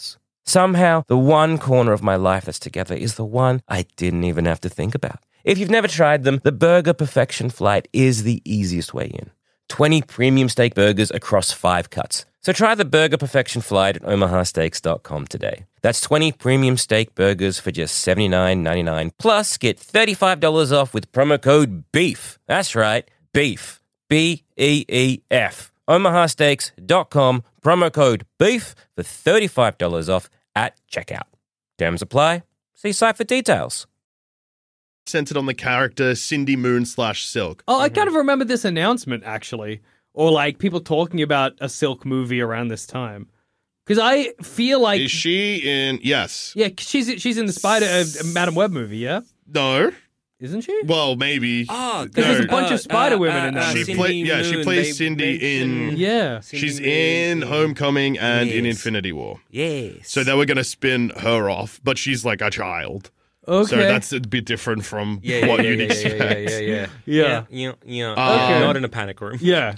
Somehow, the one corner of my life that's together is the one I didn't even have to think about. If you've never tried them, the Burger Perfection Flight is the easiest way in. 20 premium steak burgers across 5 cuts. So try the Burger Perfection Flight at omahasteaks.com today. That's 20 premium steak burgers for just $79.99. Plus, get $35 off with promo code BEEF. That's right, BEEF. B-E-E-F. omahasteaks.com, promo code BEEF for $35 off at checkout. Terms apply. See site for details. Centered on the character Cindy Moon / Silk. Oh, I kind of remember this announcement, actually. Or, like, people talking about a Silk movie around this time. Because I feel like... Is she in... Yes. Yeah, she's in the Madam Web movie, yeah? No. Isn't she? Well, maybe. Oh, there's a bunch of Spider Women in that. She plays Cindy in. Yeah, she's in Homecoming and in Infinity War. Yes. So they were going to spin her off, but she's like a child. Okay. So that's a bit different from what you'd expect. Yeah. Not in a panic room. Yeah.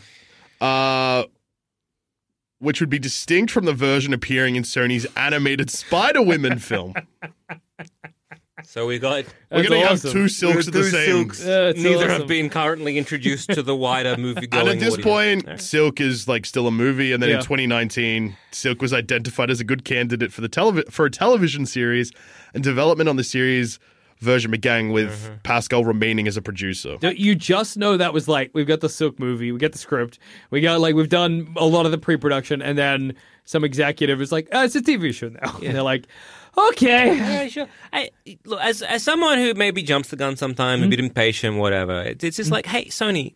Which would be distinct from the version appearing in Sony's animated Spider-Women film. So we're going to have 2 Silks of the same. Neither have been currently introduced to the wider movie-going And at this audience. point, Silk is like still a movie. And then in 2019, Silk was identified as a good candidate for for a television series, and development on the series version began with Pascal remaining as a producer. You just know that was like, we've got the Silk movie, we get the script, we've done a lot of the pre-production, and then some executive is like, it's a TV show now. Yeah. And they're like, okay. Yeah, sure. Look, as someone who maybe jumps the gun sometimes, a bit impatient, whatever, it's just like, hey, Sony,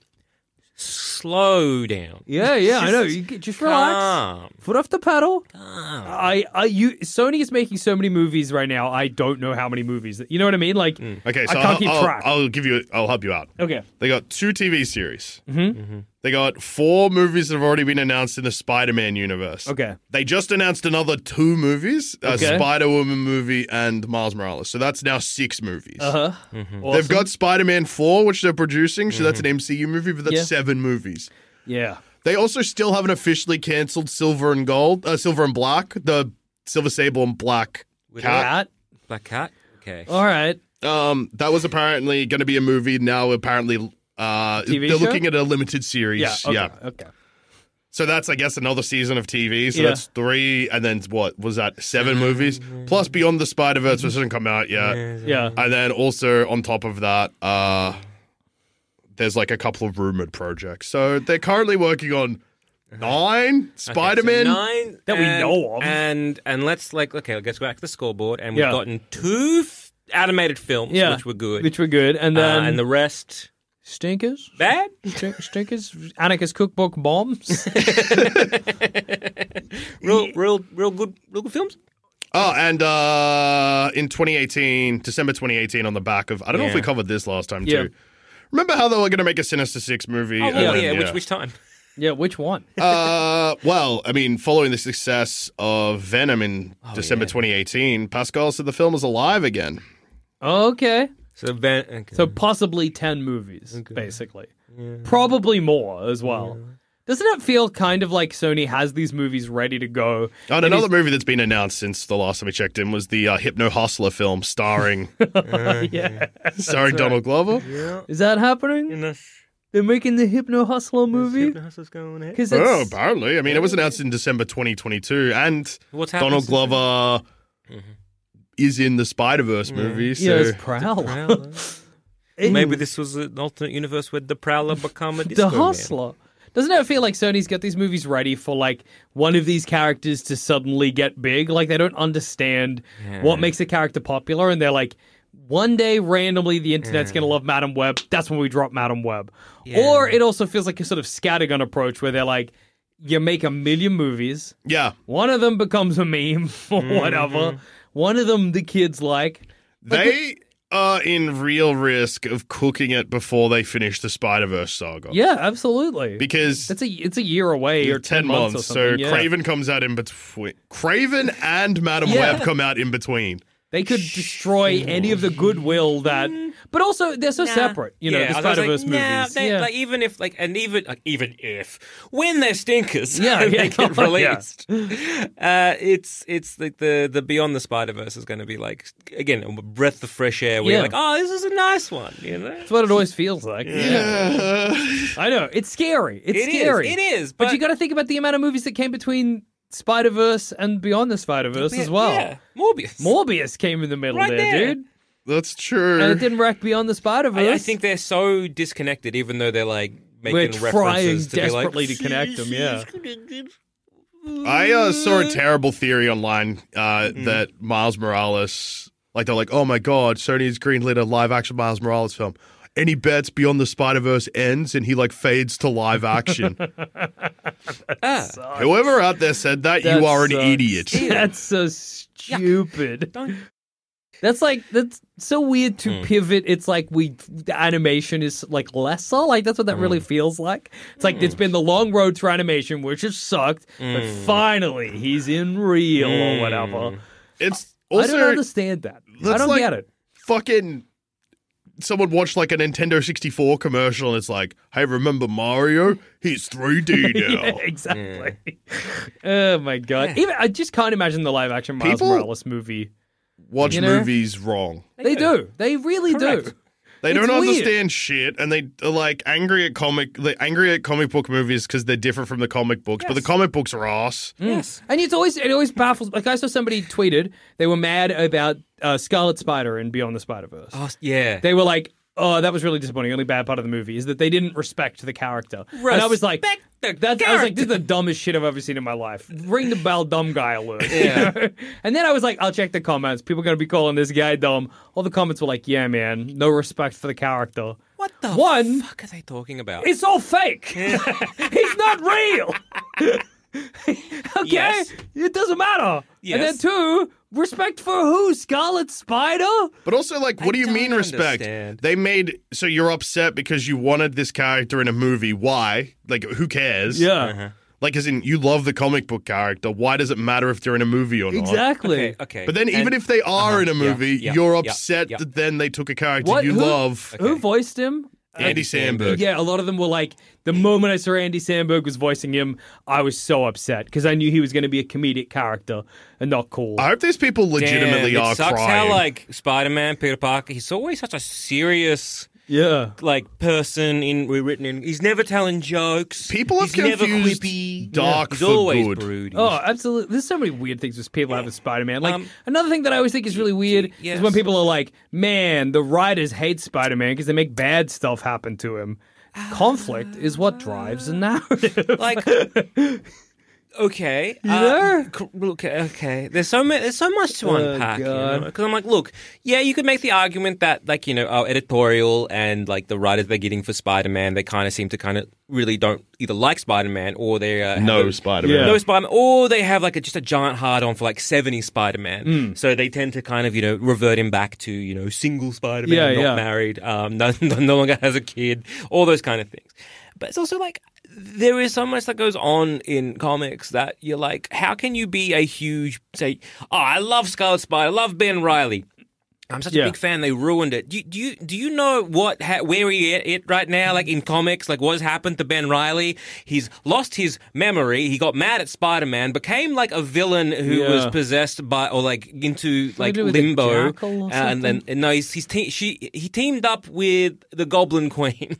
slow down. Yeah, I know. You just relax. Foot off the pedal. Sony is making so many movies right now. I don't know how many movies. You know what I mean? Like, okay, so I can't keep track. I'll help you out. Okay. They got 2 TV series. They got 4 movies that have already been announced in the Spider-Man universe. Okay. They just announced another 2 movies, a Spider-Woman movie and Miles Morales. So that's now 6 movies. Awesome. They've got Spider-Man 4, which they're producing, so that's an MCU movie, but that's 7 movies. Yeah. They also still haven't officially canceled Silver and Black, the Silver Sable and Black Cat. Black Cat? Okay. All right. That was apparently going to be a movie. Now apparently TV they're show? looking at a limited series. Yeah. Okay. So that's, I guess, another season of TV. So that's 3, and then what was that? 7 movies plus Beyond the Spider-Verse, which hasn't come out yet. Yeah. And then also on top of that, there's like a couple of rumored projects. So they're currently working on 9 Spider-Man. So 9 that we know of. And let's let's go back to the scoreboard, and we've gotten 2 animated films, which were good. And then and the rest stinkers. Bad? Stinkers. Anarchist Cookbook bombs. real good films. Oh, and in 2018, December 2018, on the back of, I don't know if we covered this last time too. Remember how they were going to make a Sinister Six movie? Oh, yeah. Which time? Yeah, which one? Well, I mean, following the success of Venom in December 2018, Pascal said the film is alive again. Okay. So possibly 10 movies, basically. Yeah. Probably more as well. Yeah. Doesn't it feel kind of like Sony has these movies ready to go? And another movie that's been announced since the last time we checked in was the Hypno Hustler film starring Donald Glover. Yeah. Is that happening? They're making the Hypno Hustler movie? Hypno Hustler's going ahead? Apparently. I mean, it was announced in December 2022, and Donald Glover is in the Spider-Verse movie. So. Yeah, it's Prowler. Maybe this was an alternate universe where the Prowler become a disco The Hustler. Man. Doesn't it feel like Sony's got these movies ready for, like, one of these characters to suddenly get big? Like, they don't understand what makes a character popular, and they're like, one day, randomly, the internet's going to love Madam Web. That's when we drop Madam Web. Yeah. Or it also feels like a sort of scattergun approach where they're like, you make a million movies. Yeah. One of them becomes a meme or whatever. One of them the kids like. They are in real risk of cooking it before they finish the Spider-Verse saga. Yeah, absolutely. Because it's a year away or 10 months or something. So Kraven comes out in between. Kraven and Madam Web come out in between. They could destroy any of the goodwill that... But also, they're so separate, you know, the Spider-Verse movies. Like, even if, when they're stinkers, they get released, it's like the Beyond the Spider-Verse is going to be like, again, a breath of fresh air where you're like, oh, this is a nice one, you know? That's what it always feels like. Yeah. I know. It's scary. It's scary. It is. But you got to think about the amount of movies that came between Spider-Verse and Beyond the Spider-Verse as well. Yeah, Morbius came in the middle right there, dude. That's true. And it didn't wreck Beyond the Spider-Verse. I think they're so disconnected, even though they're like making We're trying references to desperately be like, to connect them, yeah. I saw a terrible theory online that Miles Morales, like they're like, oh my god, Sony has greenlit a live-action Miles Morales film. Any bets Beyond the Spider-Verse ends and he like fades to live action. Whoever out there said that you are an idiot. That's so stupid. That's so weird to pivot. It's like the animation is like lesser. Like that's what that really feels like. It's like it's been the long road through animation, which has sucked, but finally he's in real or whatever. It's also, I don't understand that. I don't get it. Fucking someone watched like a Nintendo 64 commercial and it's like, hey, remember Mario? He's 3D now. Yeah, exactly. Oh my god. Even I just can't imagine the live action Miles Morales movie. Watch movies wrong. They do. They really do. They don't understand shit, and they are like angry at comic book movies because they're different from the comic books. But the comic books are ass. Yes, and it always baffles. Like I saw somebody tweeted they were mad about Scarlet Spider in Beyond the Spider-Verse. Oh yeah, they were like, "Oh, that was really disappointing." The only bad part of the movie is that they didn't respect the character. And I was like, I was like, this is the dumbest shit I've ever seen in my life. Ring the bell, dumb guy alert. Yeah. You know? And then I was like, I'll check the comments. People are going to be calling this guy dumb. All the comments were like, yeah, man, no respect for the character. What the fuck are they talking about? It's all fake. He's not real. Okay? Yes. It doesn't matter. Yes. And then two, respect for who? Scarlet Spider? But also, like, what do you mean respect? Understand. So you're upset because you wanted this character in a movie. Why? Like, who cares? Yeah. Like, as in, you love the comic book character. Why does it matter if they're in a movie or not? Exactly. Okay. But then even if they are in a movie, you're upset that then they took a character you love. Who voiced him? Andy Samberg. Yeah, a lot of them were like, the moment I saw Andy Samberg was voicing him, I was so upset because I knew he was going to be a comedic character and not cool. I hope these people legitimately are it sucks crying. how, like, Spider-Man, Peter Parker, he's always such a serious... Yeah, like person written in. He's never telling jokes. People have he's confused never quippy. dark He's for always good. broody. Oh, absolutely. There's so many weird things with people have with Spider-Man. Like another thing that I always think is really weird is when people are like, "Man, the writers hate Spider-Man because they make bad stuff happen to him." Conflict is what drives a narrative. Like. Okay. Okay. There's so much to unpack. Because I'm like, look, yeah, you could make the argument that, like, you know, our editorial and like the writers they're getting for Spider-Man, they kind of seem to really don't either like Spider-Man or they no Spider-Man, or they have like just a giant hard on for like 70s Spider-Man. So they tend to kind of, you know, revert him back to, you know, single Spider-Man, not married, no longer has a kid, all those kind of things. But it's also like, there is so much that goes on in comics that you're like, how can you be a huge, say, oh, I love Scarlet Spider, I love Ben Reilly. I'm such a big fan, they ruined it. Do you know where he is right now, like in comics, like what has happened to Ben Reilly? He's lost his memory, he got mad at Spider-Man, became like a villain who was possessed by, or like into like limbo. And then, no, he teamed up with the Goblin Queen.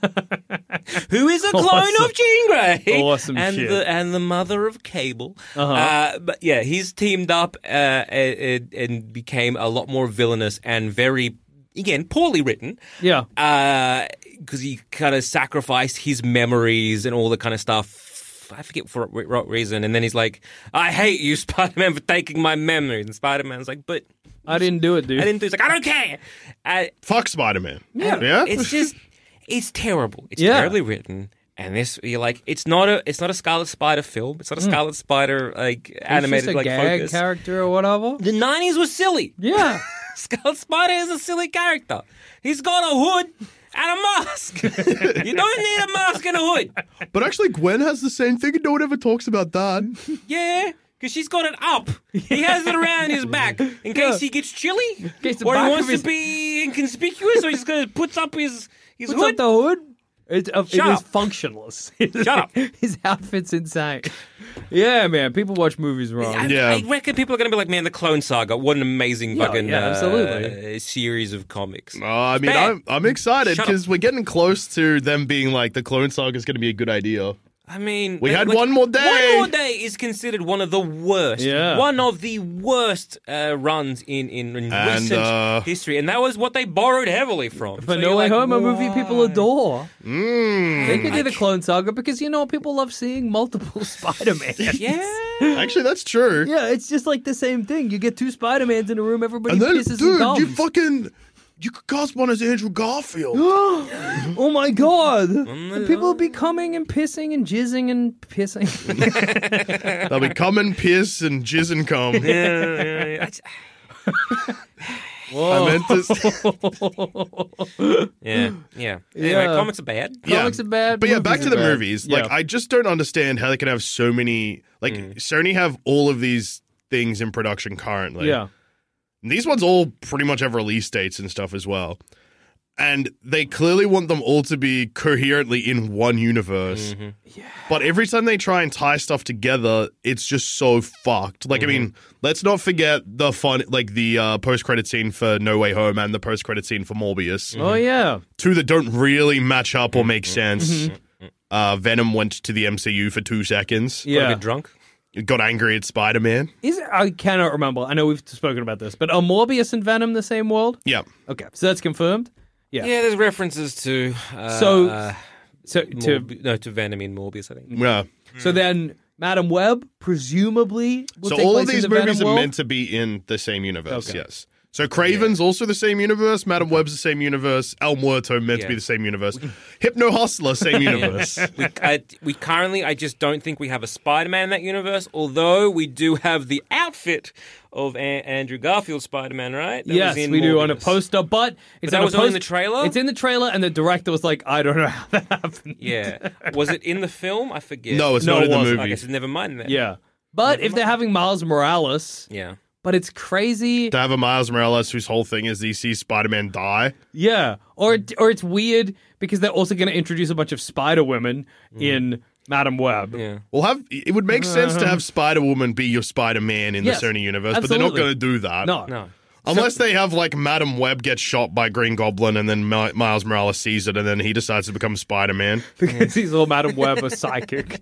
Who is a clone of Jean Grey. Awesome shit. And the mother of Cable. But yeah, he's teamed up and became a lot more villainous and very, again, poorly written. Yeah. Because he kind of sacrificed his memories and all the kind of stuff. I forget for what reason. And then he's like, I hate you, Spider-Man, for taking my memories. And Spider-Man's like, but... I didn't do it, dude. He's like, I don't care. Fuck Spider-Man. Yeah. It's just... It's terrible. It's terribly written. And this, you're like, it's not a Scarlet Spider film. It's not a Scarlet Spider like animated like gag focus character or whatever. The 90s was silly. Yeah, Scarlet Spider is a silly character. He's got a hood and a mask. You don't need a mask and a hood. But actually, Gwen has the same thing, and no one ever talks about that. Yeah. Because she's got it up. He has it around his back in case he gets chilly. Or he wants to be inconspicuous, so he just puts up his Puts hood. up the hood. It is up. functionless. Shut up. His outfit's insane. Yeah, man. People watch movies wrong. I reckon people are going to be like, man, the Clone Saga, what an amazing fucking absolutely. series of comics. I mean, I'm excited because we're getting close to them being like, the Clone Saga is going to be a good idea. I mean, we had one more day. One More Day is considered one of the worst. Yeah. One of the worst runs in recent history. And that was what they borrowed heavily from. But No Way Home, a movie people adore. They could do the Clone Saga because, people love seeing multiple Spider-Man. Yeah. Actually, that's true. Yeah, it's just like the same thing. You get two Spider-Mans in a room, everybody And then, pisses and gums. You could cast one as Andrew Garfield. Oh my god! And people will be coming and pissing and jizzing and pissing. They'll be coming, piss, and jizz and cum. Yeah. I meant to. Yeah. Anyway, comics are bad. Comics are bad. But back to the bad. movies. Like, I just don't understand how they can have so many. Like, Sony have all of these things in production currently. Yeah. And these ones all pretty much have release dates and stuff as well. And they clearly want them all to be coherently in one universe. Mm-hmm. Yeah. But every time they try and tie stuff together, it's just so fucked. Like, I mean, let's not forget the fun, like the post-credit scene for No Way Home and the post-credit scene for Morbius. Oh, yeah. Two that don't really match up or make sense. Venom went to the MCU for 2 seconds. Yeah. Get drunk. Got angry at Spider-Man. I cannot remember. I know we've spoken about this, but are Morbius and Venom the same world? Yeah. Okay, so that's confirmed. Yeah. There's references to to Venom in Morbius, I think. Yeah. So then Madam Web presumably will So take all place of these in the movies Venom are world? meant to be in the same universe, Okay. yes. So Craven's also the same universe, Madam Web's the same universe, El Muerto meant to be the same universe, Hypno Hustler, same universe. We currently, I just don't think we have a Spider-Man in that universe, although we do have the outfit of Andrew Garfield's Spider-Man, right? That Yes, was in we do on a Morbius. poster, but it's that on was a not in the trailer? It's in the trailer, and the director was like, I don't know how that happened. Yeah. Was it in the film? I forget. No, it's No, not it in the wasn't. movie. Okay, so never mind then. Yeah. But if they're having Miles Morales, Yeah. but it's crazy. To have a Miles Morales whose whole thing is he sees Spider-Man die. Yeah. Or it's weird because they're also going to introduce a bunch of Spider-Women in Madam Web. Yeah. It would make sense to have Spider-Woman be your Spider-Man in Yes, the Sony universe, but they're not absolutely. going to do that. No. Unless they have, like, Madam Web get shot by Green Goblin and then Miles Morales sees it and then he decides to become Spider-Man. Because he's all Madam Web, a psychic.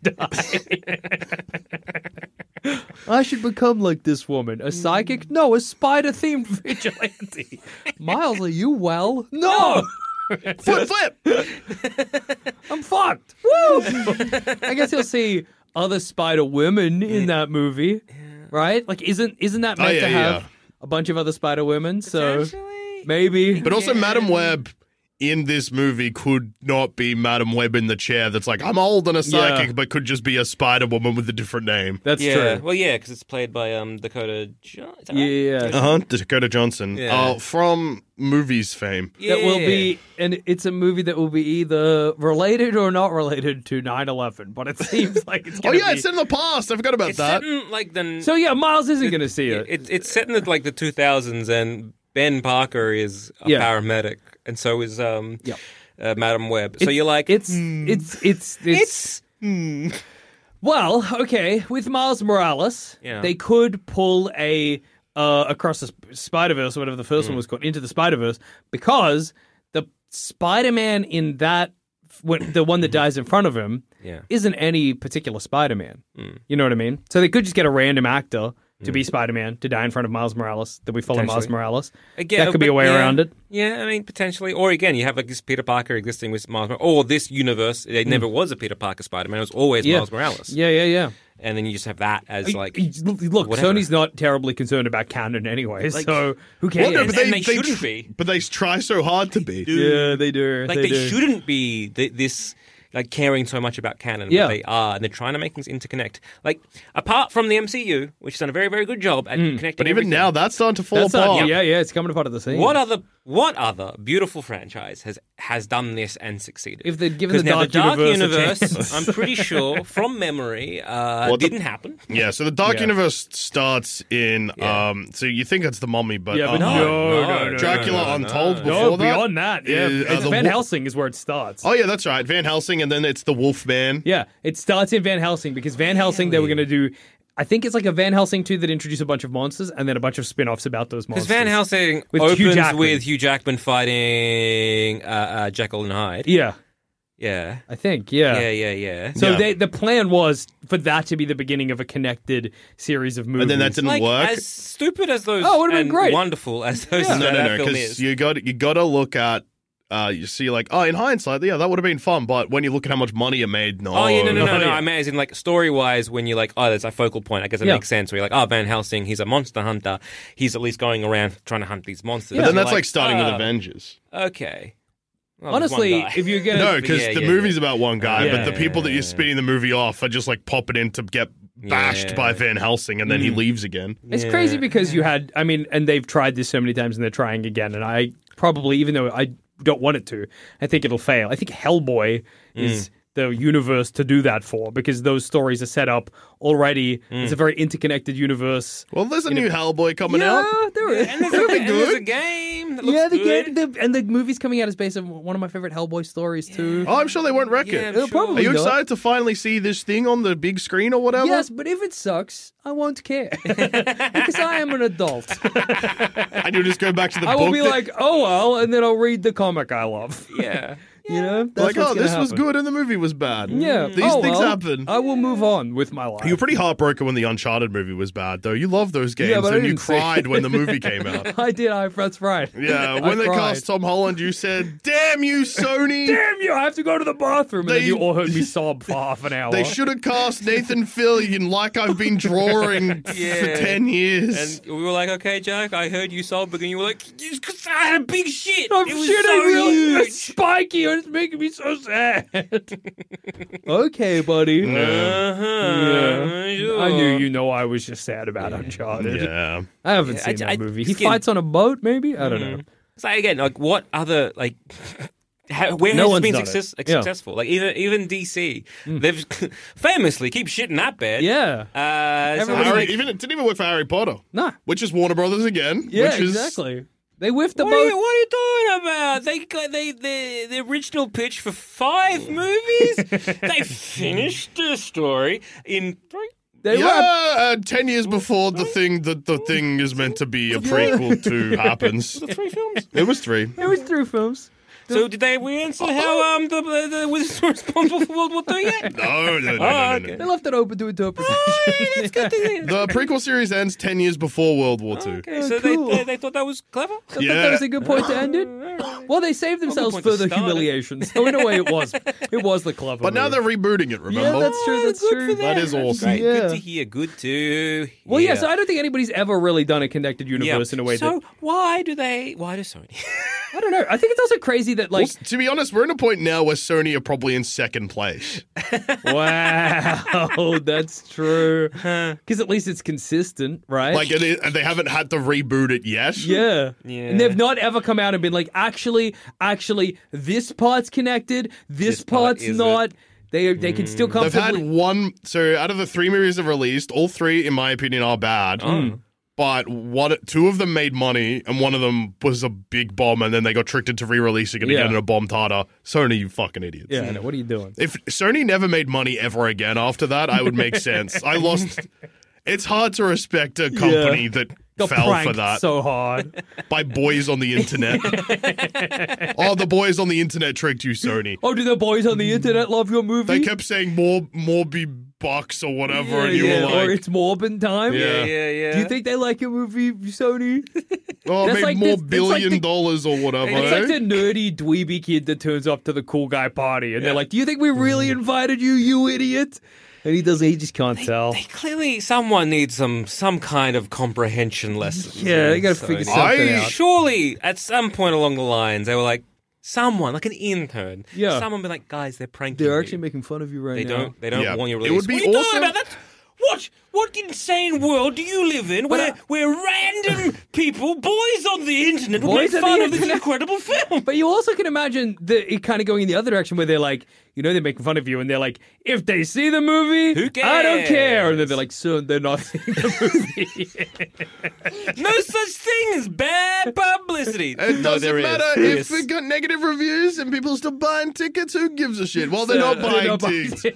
I should become like this woman. A psychic? No, a spider-themed vigilante. Miles, are you well? No! Flip! I'm fucked. Woo! I guess you'll see other Spider-Women in that movie, right? Like, isn't that meant to have a bunch of other Spider-Women? So maybe. But also, Madam Web in this movie could not be Madam Web in the chair that's like, I'm old and a psychic, but could just be a Spider-Woman with a different name. That's Yeah. true. Well, yeah, because it's played by Dakota Johnson. Is that right? Yeah. Dakota Johnson. Yeah. From movies fame. Yeah. That will be, and it's a movie that will be either related or not related to 9/11, but it seems like it's Oh, going to yeah, be. it's in the past. I forgot about It's that. set in like the. So yeah, Miles isn't going to see it. It's set in like the 2000s, and Ben Parker is a paramedic, and so is Madam Web. So you're like, it's well, okay, with Miles Morales, they could pull a across the Spider-Verse, or whatever the first one was called, into the Spider-Verse, because the Spider-Man in that, the one that dies in front of him, isn't any particular Spider-Man. You know what I mean? So they could just get a random actor to be Spider-Man, to die in front of Miles Morales, that we follow Miles Morales. Again, that could be a way around it. Yeah, I mean, potentially. Or again, you have like this Peter Parker existing with Miles Morales. Or this universe, there never was a Peter Parker Spider-Man. It was always Miles Morales. Yeah. And then you just have that as like... Look, whatever. Sony's not terribly concerned about canon anyway, so who cares? Well, no, but they shouldn't be. But they try so hard to be. Yeah, they do. Like, they shouldn't be this... like caring so much about canon, but they are, and they're trying to make things interconnect. Like, apart from the MCU, which has done a very, very good job at connecting But even everything, now, that's starting to fall apart. Yeah, it's coming apart at the seams. what other what other beautiful franchise has done this and succeeded? If they'd given the Now Dark Universe a Universe, I'm pretty sure, from memory, didn't happen. Yeah, so the Dark Universe starts in, so you think it's The Mummy, but, Yeah, but no. Dracula Untold before No, that. beyond that. Yeah, it's Van Helsing is where it starts. Oh, yeah, that's right. Van Helsing, and then it's the Wolfman. Yeah, it starts in Van Helsing because Van Helsing, they were going to do... I think it's like a Van Helsing 2 that introduced a bunch of monsters and then a bunch of spin-offs about those monsters. Because Van Helsing opens with Hugh Jackman fighting Jekyll and Hyde. Yeah. Yeah. I think, yeah. Yeah. So the plan was for that to be the beginning of a connected series of movies. And then that didn't work. As stupid as those it would have been great. wonderful as those No, film because is. you got to look at. You see, like, in hindsight, yeah, that would have been fun. But when you look at how much money it made, no. Oh, yeah, no. I mean, as in, like, story-wise, when you're like, that's a focal point, I guess it makes sense. Where you're like, Van Helsing, he's a monster hunter. He's at least going around trying to hunt these monsters. But then that's like starting with Avengers. Okay. Well, honestly, if you're going to... No, because the movie's about one guy, but the people that you're spinning the movie off are just, like, popping in to get bashed by Van Helsing, and then he leaves again. It's crazy because you had... I mean, and they've tried this so many times, and they're trying again, and I probably, even though I don't want it to, I think it'll fail. I think Hellboy is the universe to do that for, because those stories are set up already. It's a very interconnected universe. Well, there's a new Hellboy coming out. Yeah, there is. And there's a game that looks good. And the movie's coming out is based on one of my favorite Hellboy stories too. Oh, I'm sure they won't wreck Yeah, it. I'm sure. Probably Are you not. excited to finally see this thing on the big screen or whatever? Yes, but if it sucks, I won't care because I am an adult. And you'll just go back to the I book. will be like, oh well, and then I'll read the comic I love. Yeah. You know, like, that's what's gonna this was happen. good and the movie was bad. Yeah, These things happen. I will move on with my life. You were pretty heartbroken when the Uncharted movie was bad, though. You loved those games, but I and you didn't see cried when the movie came out. I did. That's right. Yeah, when they cried. cast Tom Holland, you said, "Damn you, Sony! Damn you! I have to go to the bathroom, and then They- you all heard me sob for half an hour. They should have cast Nathan Fillion like I've been drawing for 10 years." And we were like, okay, Jack, I heard you sob, but then you were like, because I had a big shit. I'm it was shitting so really huge. It's spiky, and it's making me so sad. Okay, buddy. Uh-huh. Sure. I knew you know I was just sad about Uncharted. Yeah. I haven't Yeah, seen that movie. He skin- fights on a boat, maybe? I don't know. So again, like, what other, like, where No has one's it been done it. successful? Like, even DC, they've famously keep shitting that bad. Yeah. Everybody's like, It didn't even work for Harry Potter. Nah. Which is Warner Brothers again. Yeah, which is, exactly. They whiffed the what boat. are you talking about? The original pitch for 5 movies. They finished the story in 3. They were Yeah, 10 years before the thing is meant to be a prequel to happens. 3 films. It was 3. There was 3 films. So did they answer how the Wizards were responsible for World War II yet? No. They left it open to interpretation. That's good to hear. The prequel series ends 10 years before World War II. Okay, so cool. they thought that was clever. I thought that was a good point to end it. Well, they saved themselves point to further start it. humiliation. So in a way, it was the clever. But now move. they're rebooting it, remember? Yeah, that's true. That's good true. for them. That is awesome. Great. Yeah. Good to hear. Good to hear. Well, yeah. So I don't think anybody's ever really done a connected universe in a way So that why do Sony? I don't know. I think it's also crazy that like Well, to be honest, we're in a point now where Sony are probably in second place. wow, that's true. Because at least it's consistent, right? Like, and they haven't had to reboot it yet. yeah. Yeah. And they've not ever come out and been like, actually, this part's connected, this part part's not. isn't. They could still They've comfortably. had one. So out of the 3 movies they've released, all 3, in my opinion, are bad. But 2 of them made money, and one of them was a big bomb, and then they got tricked into re-releasing it again, and it bombed harder. Sony, you fucking idiots. Yeah, I know. What are you doing? If Sony never made money ever again after that, I would make sense. It's hard to respect a company that Got fell for pranked that so hard. by boys on the internet. Oh, the boys on the internet tricked you, Sony. Oh, do the boys on the internet love your movie? They kept saying more be bucks or whatever, and you were or like, it's Morbin time. Yeah. Yeah. Do you think they like your movie, Sony? oh, That's maybe like more this- it's like $1 the- billion or whatever. It's eh? like the nerdy dweeby kid that turns up to the cool guy party, and they're like, "Do you think we really invited you, you idiot?" And he doesn't. He just can't tell. Clearly, someone needs some kind of comprehension lesson. Yeah, they gotta figure something out. Surely, at some point along the lines, they were like, someone, like an intern. Yeah. Someone be like, guys, they're pranking They're you. actually making fun of you right They now. don't Yeah. want you It released. would be what are you awesome- talking about? What insane world do you live in where random people, boys on the internet, will make fun of this incredible film? But you also can imagine it kind of going in the other direction where they're like, they're making fun of you and they're like, if they see the movie, who cares? I don't care. And then they're like, son, they're not seeing the movie. No such thing as bad publicity. It doesn't matter if it got negative reviews and people still buying tickets. Who gives a shit? Well, they're not buying tickets.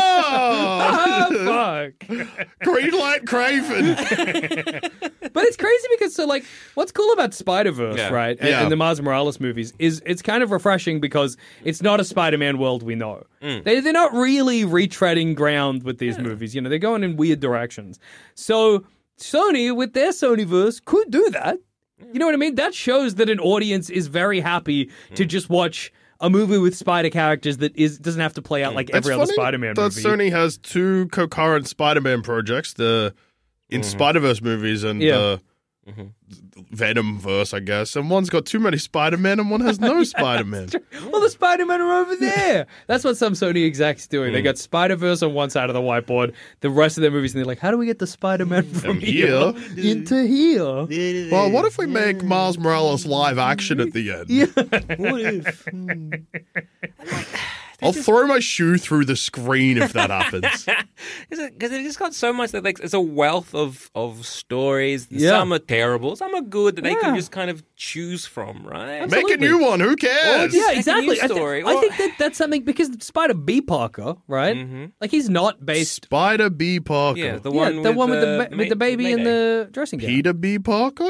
Oh, fuck. Green light Craven. But it's crazy because what's cool about Spider-Verse, right? And the Miles Morales movies is it's kind of refreshing because it's not a Spider-Man world we know. They're not really retreading ground with these movies. They're going in weird directions. So Sony, with their Sonyverse, could do that. You know what I mean? That shows that an audience is very happy to just watch a movie with spider characters that doesn't have to play out like every other Spider-Man movie. Sony has two concurrent Spider-Man projects, the Spider-Verse movies and the Venom-verse, I guess. And one's got too many Spider-Man and one has no Spider-Man. Well, the Spider-Man are over there. That's what some Sony execs doing. They got Spider-Verse on one side of the whiteboard, the rest of their movies, and they're like, how do we get the Spider-Man from here into here? Well, what if we make Miles Morales live action at the end? Yeah. What if? I'll throw my shoe through the screen if that happens. Because it just got so much that it's a wealth of stories. Yeah. Some are terrible, some are good that they can just kind of choose from, right? Absolutely. Make a new one. Who cares? Yeah, exactly. I think that's something because Spider B Parker, right? Like he's not based. Spider B Parker. Yeah, the one with the baby in the dressing gown. Peter B Parker.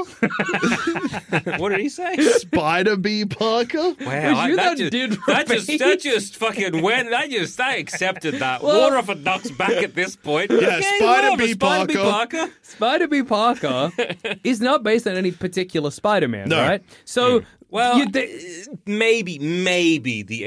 What did he say? Spider B Parker. Wow, that just fucking went. I accepted that. Water off a duck's back at this point. Yeah, Spider B Parker. Spider B Parker is not based on any particular Spider-Man, right? So, maybe the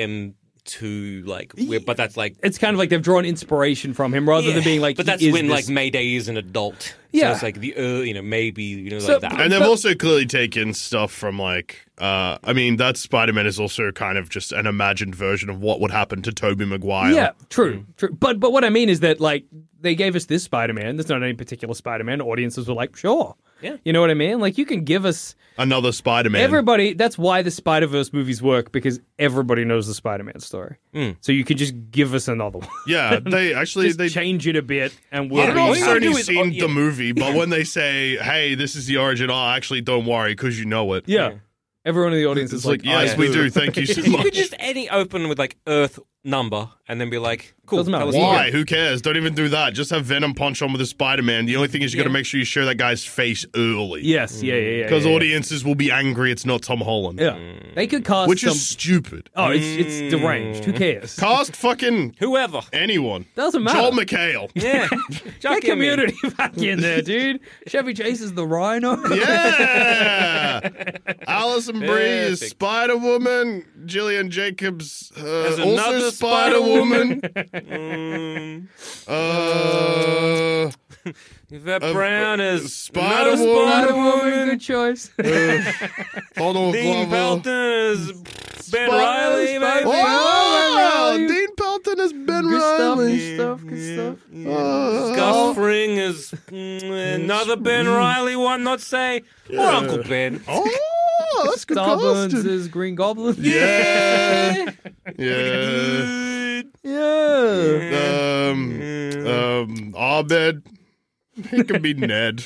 M2, but that's like it's kind of like they've drawn inspiration from him rather than being like. But that's when Mayday is an adult. So it's like maybe like that. And they've also clearly taken stuff from that Spider-Man is also kind of just an imagined version of what would happen to Tobey Maguire. Yeah, true. But what I mean is that they gave us this Spider-Man. There's not any particular Spider-Man. Audiences were like, sure. Yeah. You know what I mean? Like, you can give us another Spider-Man. Everybody, that's why the Spider-Verse movies work, because everybody knows the Spider-Man story. So you can just give us another one. Yeah, they change it a bit and we'll I don't know if Sony's seen the movie, but when they say, hey, this is the origin, actually don't worry, because you know it. Yeah. Everyone in the audience is like, yes, we do. Thank you so much. You could just open with Earth number and then be like, cool. Doesn't matter. Why? Who cares? Don't even do that. Just have Venom punch on with a Spider-Man. The only thing is you got to make sure you show that guy's face early. Yes, yeah. Because audiences will be angry it's not Tom Holland. Yeah. They could cast which is stupid. Oh, it's deranged. Who cares? Cast fucking whoever. Anyone. Doesn't matter. Joel McHale. Yeah. Get Community back in there, dude. Chevy Chase is the Rhino. Yeah. Alison Brie is Spider-Woman. Gillian Jacobs also Spider-Woman. Yvette Brown is Spider-Woman. Good choice. Donald Dean Glover. Pelton is Ben Riley. Dean Pelton is Ben Riley. Good stuff. Gus Fring is another Ben Riley one, not say, or Uncle Ben. Oh, that's good Starburns casting. is Green Goblin. Yeah. Abed. He could be Ned.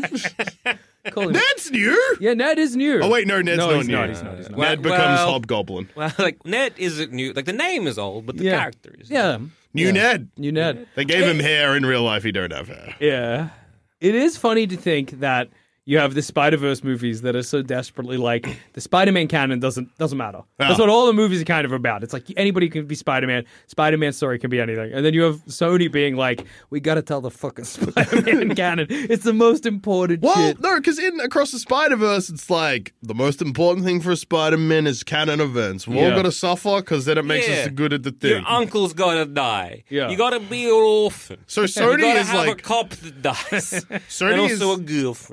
Ned's new? Yeah, Ned is new. Oh, wait, no, Ned's not new. He's not. Ned becomes Hobgoblin. Well, Ned isn't new. The name is old, but the character is new. Ned. New Ned. They gave him hair. In real life, he don't have hair. Yeah. It is funny to think that you have the Spider-Verse movies that are so desperately the Spider-Man canon doesn't matter. That's what all the movies are kind of about. It's like anybody can be Spider-Man. Spider-Man story can be anything. And then you have Sony being like, we got to tell the fucking Spider-Man canon. It's the most important shit. No, because Across the Spider-Verse, it's the most important thing for Spider-Man is canon events. We're all got to suffer because then it makes us good at the thing. Your uncle's got to die. Yeah. You got to be an orphan. So Sony you is have a cop that dies. Sony and also a girlfriend. Yeah.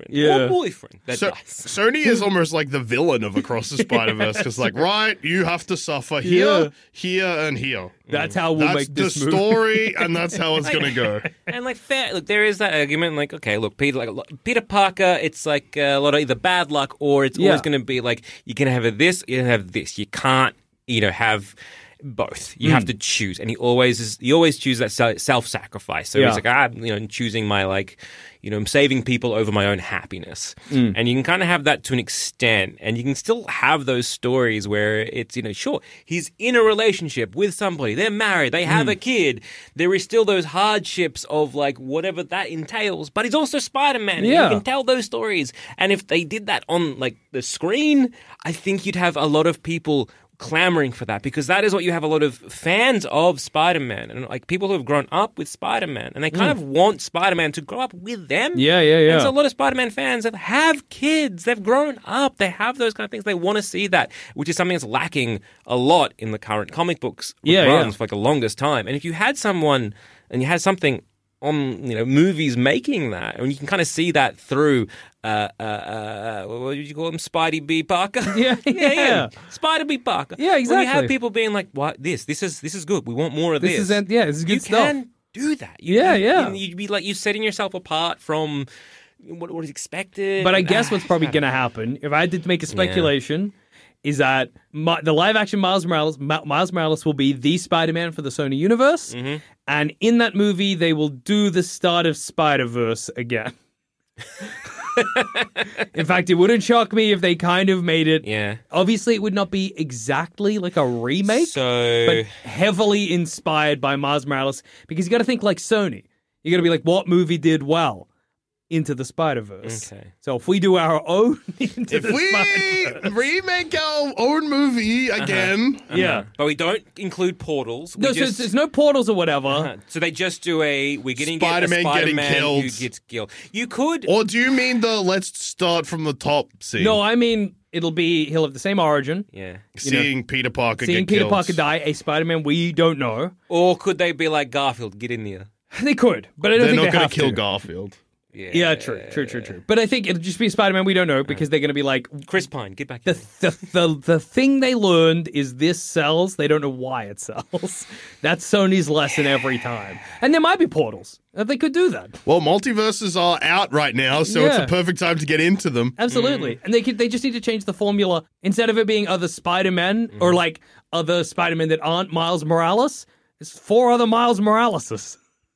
boyfriend that dies. Sony is almost like the villain of Across the Spider-Verse because, like, right, you have to suffer here, here, and here. That's how we'll make this the story, and that's how it's going to go. And like, fair, look, there is that argument. Like, okay, look, Peter Parker. It's like a lot of either bad luck or it's always going to be like you can have this, you can have this. You can't, have both. You have to choose, and he always chooses that self-sacrifice. So he's like, I'm choosing my I'm saving people over my own happiness. And you can kind of have that to an extent, and you can still have those stories where it's, sure, he's in a relationship with somebody, they're married, they have a kid. There is still those hardships of like whatever that entails, but he's also Spider-Man. Yeah. You can tell those stories. And if they did that on like the screen, I think you'd have a lot of people clamoring for that because that is what you have a lot of fans of Spider-Man and like people who have grown up with Spider-Man and they kind of want Spider-Man to grow up with them. Yeah. And so a lot of Spider-Man fans that have kids, they've grown up, they have those kind of things. They want to see that, which is something that's lacking a lot in the current comic books runs for like the longest time. And if you had someone and you had something on movies making that, and you can kind of see that through what did you call him, Spidey B. Parker? Yeah. Spider B. Parker. Yeah, exactly. When you have people being like, "What? This is good. We want more of this." This is good stuff. You can do that. You'd be like, you're setting yourself apart from what is expected. But I guess what's probably going to happen, if I had to make a speculation, is that the live-action Miles Morales will be the Spider-Man for the Sony universe, and in that movie, they will do the start of Spider-Verse again. In fact, it wouldn't shock me if they kind of made it. Yeah. Obviously, it would not be exactly like a remake, but heavily inspired by Miles Morales, because you got to think like Sony. You got to be like, what movie did well? Into the Spider-Verse. Okay. So if we do our own if we remake our own movie again. Yeah. But we don't include portals. So there's no portals or whatever. So they just do we're getting Spider-Man getting killed. Who gets killed. You could... Or do you mean the let's start from the top scene? No, I mean he'll have the same origin. Yeah. Seeing Peter Parker Seeing get killed. Peter Parker die, a Spider-Man we don't know. Or could they be like, Garfield, get in there? They could, but I don't think they're not going to kill Garfield. Yeah, true. But I think it'll just be Spider-Man we don't know because they're going to be like... Chris Pine, get back in. The thing they learned is this sells. They don't know why it sells. That's Sony's lesson every time. And there might be portals. They could do that. Well, multiverses are out right now, so it's a perfect time to get into them. Absolutely. And they just need to change the formula. Instead of it being other Spider-Men or like other Spider-Men that aren't Miles Morales, it's 4 other Miles Moraleses.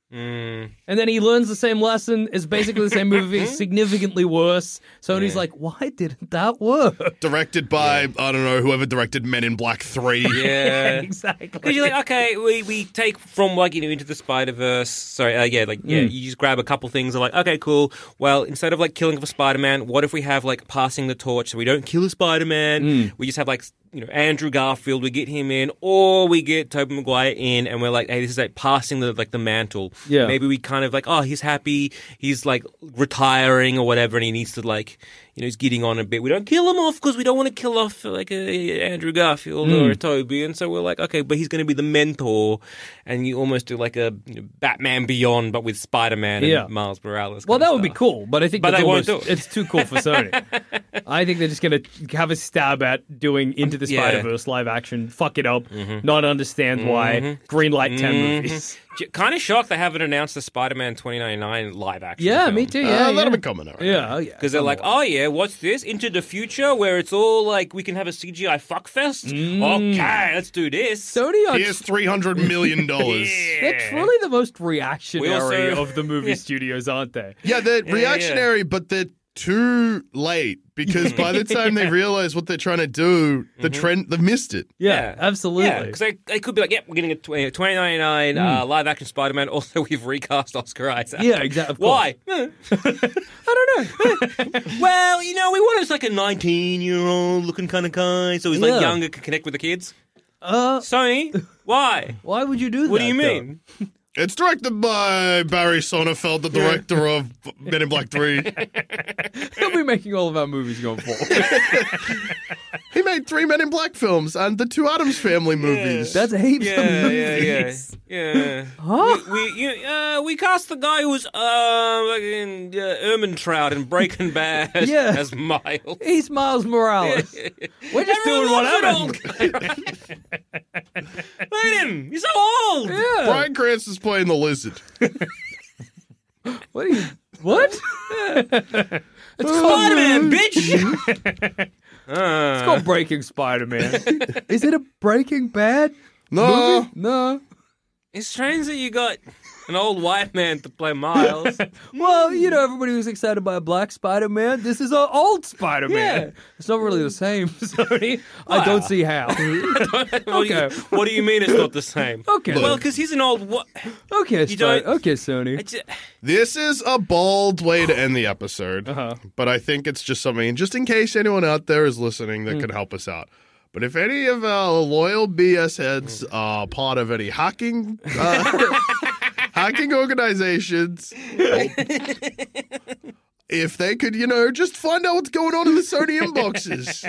And then he learns the same lesson. It's basically the same movie, significantly worse. Sony's like, why didn't that work? Directed by, I don't know, whoever directed Men in Black 3. Yeah, exactly. Because you're like, okay, we take from like, Into the Spider-Verse. You just grab a couple things and like, okay, cool. Well, instead of like killing off a Spider-Man, what if we have like passing the torch so we don't kill a Spider-Man? We just have like, Andrew Garfield, we get him in, or we get Tobey Maguire in, and we're like, hey, this is like passing the mantle. Yeah. Maybe we kind of like, oh, he's happy, he's like retiring or whatever, and he needs to like, he's getting on a bit. We don't kill him off because we don't want to kill off like a Andrew Garfield or a Tobey, and so we're like, okay, but he's going to be the mentor, and you almost do like a Batman Beyond, but with Spider-Man and Miles Morales. Well, that would be cool, but I think they won't do it. It's too cool for Sony. I think they're just going to have a stab at doing Into the Spider-Verse live action, fuck it up, not understand why, greenlight 10 movies. Kind of shocked they haven't announced the Spider-Man 2099 live action. Yeah, film. Me too. Yeah, that'll be coming out. Yeah. Because they're like, oh yeah, what's this? Into the future where it's all like we can have a CGI fuckfest? Okay, let's do this. Sony here's $300 million. They're truly the most reactionary of the movie studios, aren't they? Yeah, they're reactionary, but they're too late because by the time they realize what they're trying to do, the trend, they've missed it. Yeah, absolutely. Yeah, because they could be like, we're getting a 2099 live action Spider-Man. Also, we've recast Oscar Isaac. Yeah, exactly. Why? I don't know. Well, we wanted like a 19-year-old looking kind of guy, so he's like younger, can connect with the kids. Sony, why? Why would you do that? What do you mean? It's directed by Barry Sonnenfeld, the director of Men in Black 3. He'll be making all of our movies going forward. He made 3 Men in Black films and the 2 Addams Family movies. That's heaps of movies. Yeah. Huh? We cast the guy who was Ermintrout in Breaking Bad as Miles. He's Miles Morales. We're just doing whatever. Look at him. He's so old. Yeah. Bryan Cranston's playing the Lizard. What are you... What? It's Spider-Man, bitch. It's called Breaking Spider-Man. Is it a Breaking Bad No. movie? No. It's strange that you got an old white man to play Miles. Well, everybody was excited by a black Spider-Man. This is an old Spider-Man. Yeah. It's not really the same, Sony. I don't see how. What do you mean it's not the same? Okay. Well, because he's an old... Okay, Sony. This is a bold way to end the episode, but I think it's just something, just in case anyone out there is listening that can help us out. But if any of our loyal BS heads are part of any hacking organizations, if they could, just find out what's going on in the Sony inboxes.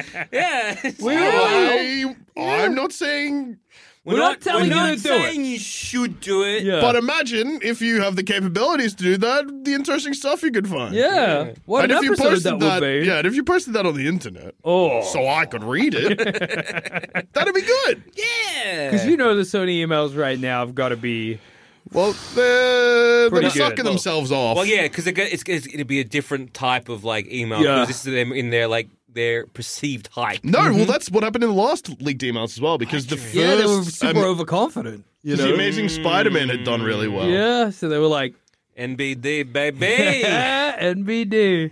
Yeah. I'm not saying... We're not telling you to do it. saying you should do it. Yeah. But imagine if you have the capabilities to do that, the interesting stuff you could find. Yeah. What an episode that would be. Yeah, and if you posted that on the internet, so I could read it, that'd be good. Yeah. Because the Sony emails right now have got to be... Well, they're Pretty sucking good. themselves off. Well, yeah, because it'd be a different type of email. Yeah. This is them in their perceived hype. No, well, that's what happened in the last leaked emails as well, because the first... Yeah, they were super overconfident. The Amazing Spider-Man had done really well. Yeah, so they were like... NBD, baby. NBD.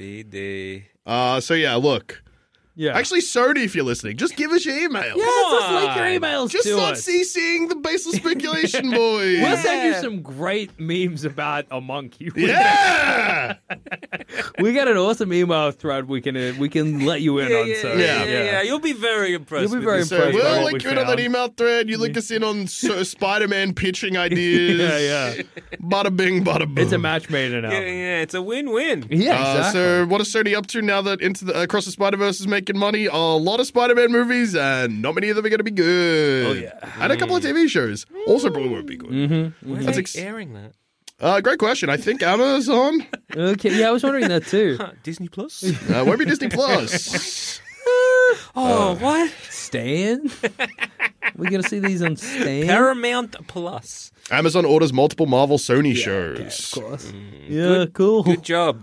NBD. So yeah, look. Yeah. Actually, Sony, if you're listening, just give us your emails. Yeah, just link your emails Just to start us. CCing the Baseless Speculation boys. We'll send you some great memes about a monkey. Yeah! We got an awesome email thread we can let you in on. So Yeah. You'll be very impressed. You'll be very with impressed. this. So we'll what link we you in on that found. email thread. You link us in on Spider-Man pitching ideas. Yeah. Bada bing, bada boom. It's a match made in heaven. Yeah, it's a win-win. Yeah, exactly. So what is Sony up to now that Across the Spider-Verse is making money? A lot of Spider-Man movies, and not many of them are going to be good. Oh, yeah. And a couple of TV shows also probably won't be good. Mm-hmm. Where are they airing that? Great question. I think Amazon. Okay, yeah, I was wondering that too. Disney Plus? Won't be Disney Plus. What? Stan? We're going to see these on Stan? Paramount Plus. Amazon orders multiple Marvel Sony shows. Of course. Yeah, cool. Good job,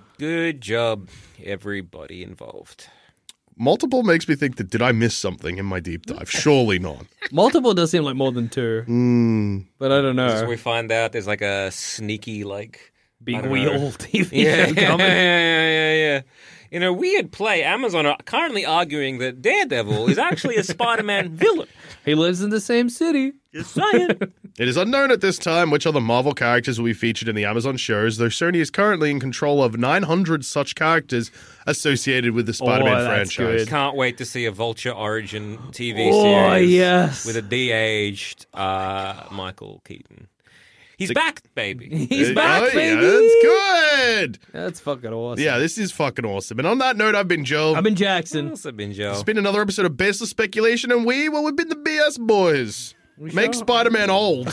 everybody involved. Multiple makes me think that did I miss something in my deep dive? Surely not. Multiple does seem like more than 2. But I don't know. So we find out there's a sneaky Big wheel TV yeah, show coming. Yeah. In a weird play, Amazon are currently arguing that Daredevil is actually a Spider-Man villain. He lives in the same city. Just saying. It is unknown at this time which other Marvel characters will be featured in the Amazon shows, though Sony is currently in control of 900 such characters associated with the Spider-Man that's franchise. good. Can't wait to see a Vulture origin TV Oh, series yes. with a de-aged Michael Keaton. He's back, baby. He's back, baby. Yeah, that's good. That's fucking awesome. Yeah, this is fucking awesome. And on that note, I've been Joe. I've been Jackson. Also been Joe. It's been another episode of Baseless Speculation, and we've been the BS boys. Make sure Spider-Man old.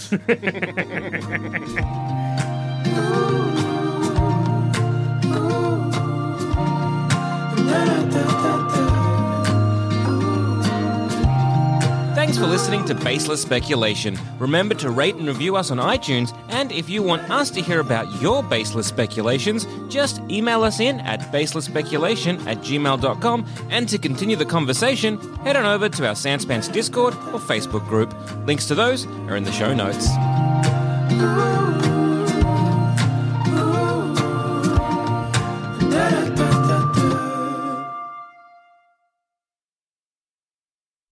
Thanks for listening to Baseless Speculation. Remember to rate and review us on iTunes, and if you want us to hear about your baseless speculations, just email us in at baselessspeculation@gmail.com, and to continue the conversation, head on over to our Sanspants Discord or Facebook group. Links to those are in the show notes.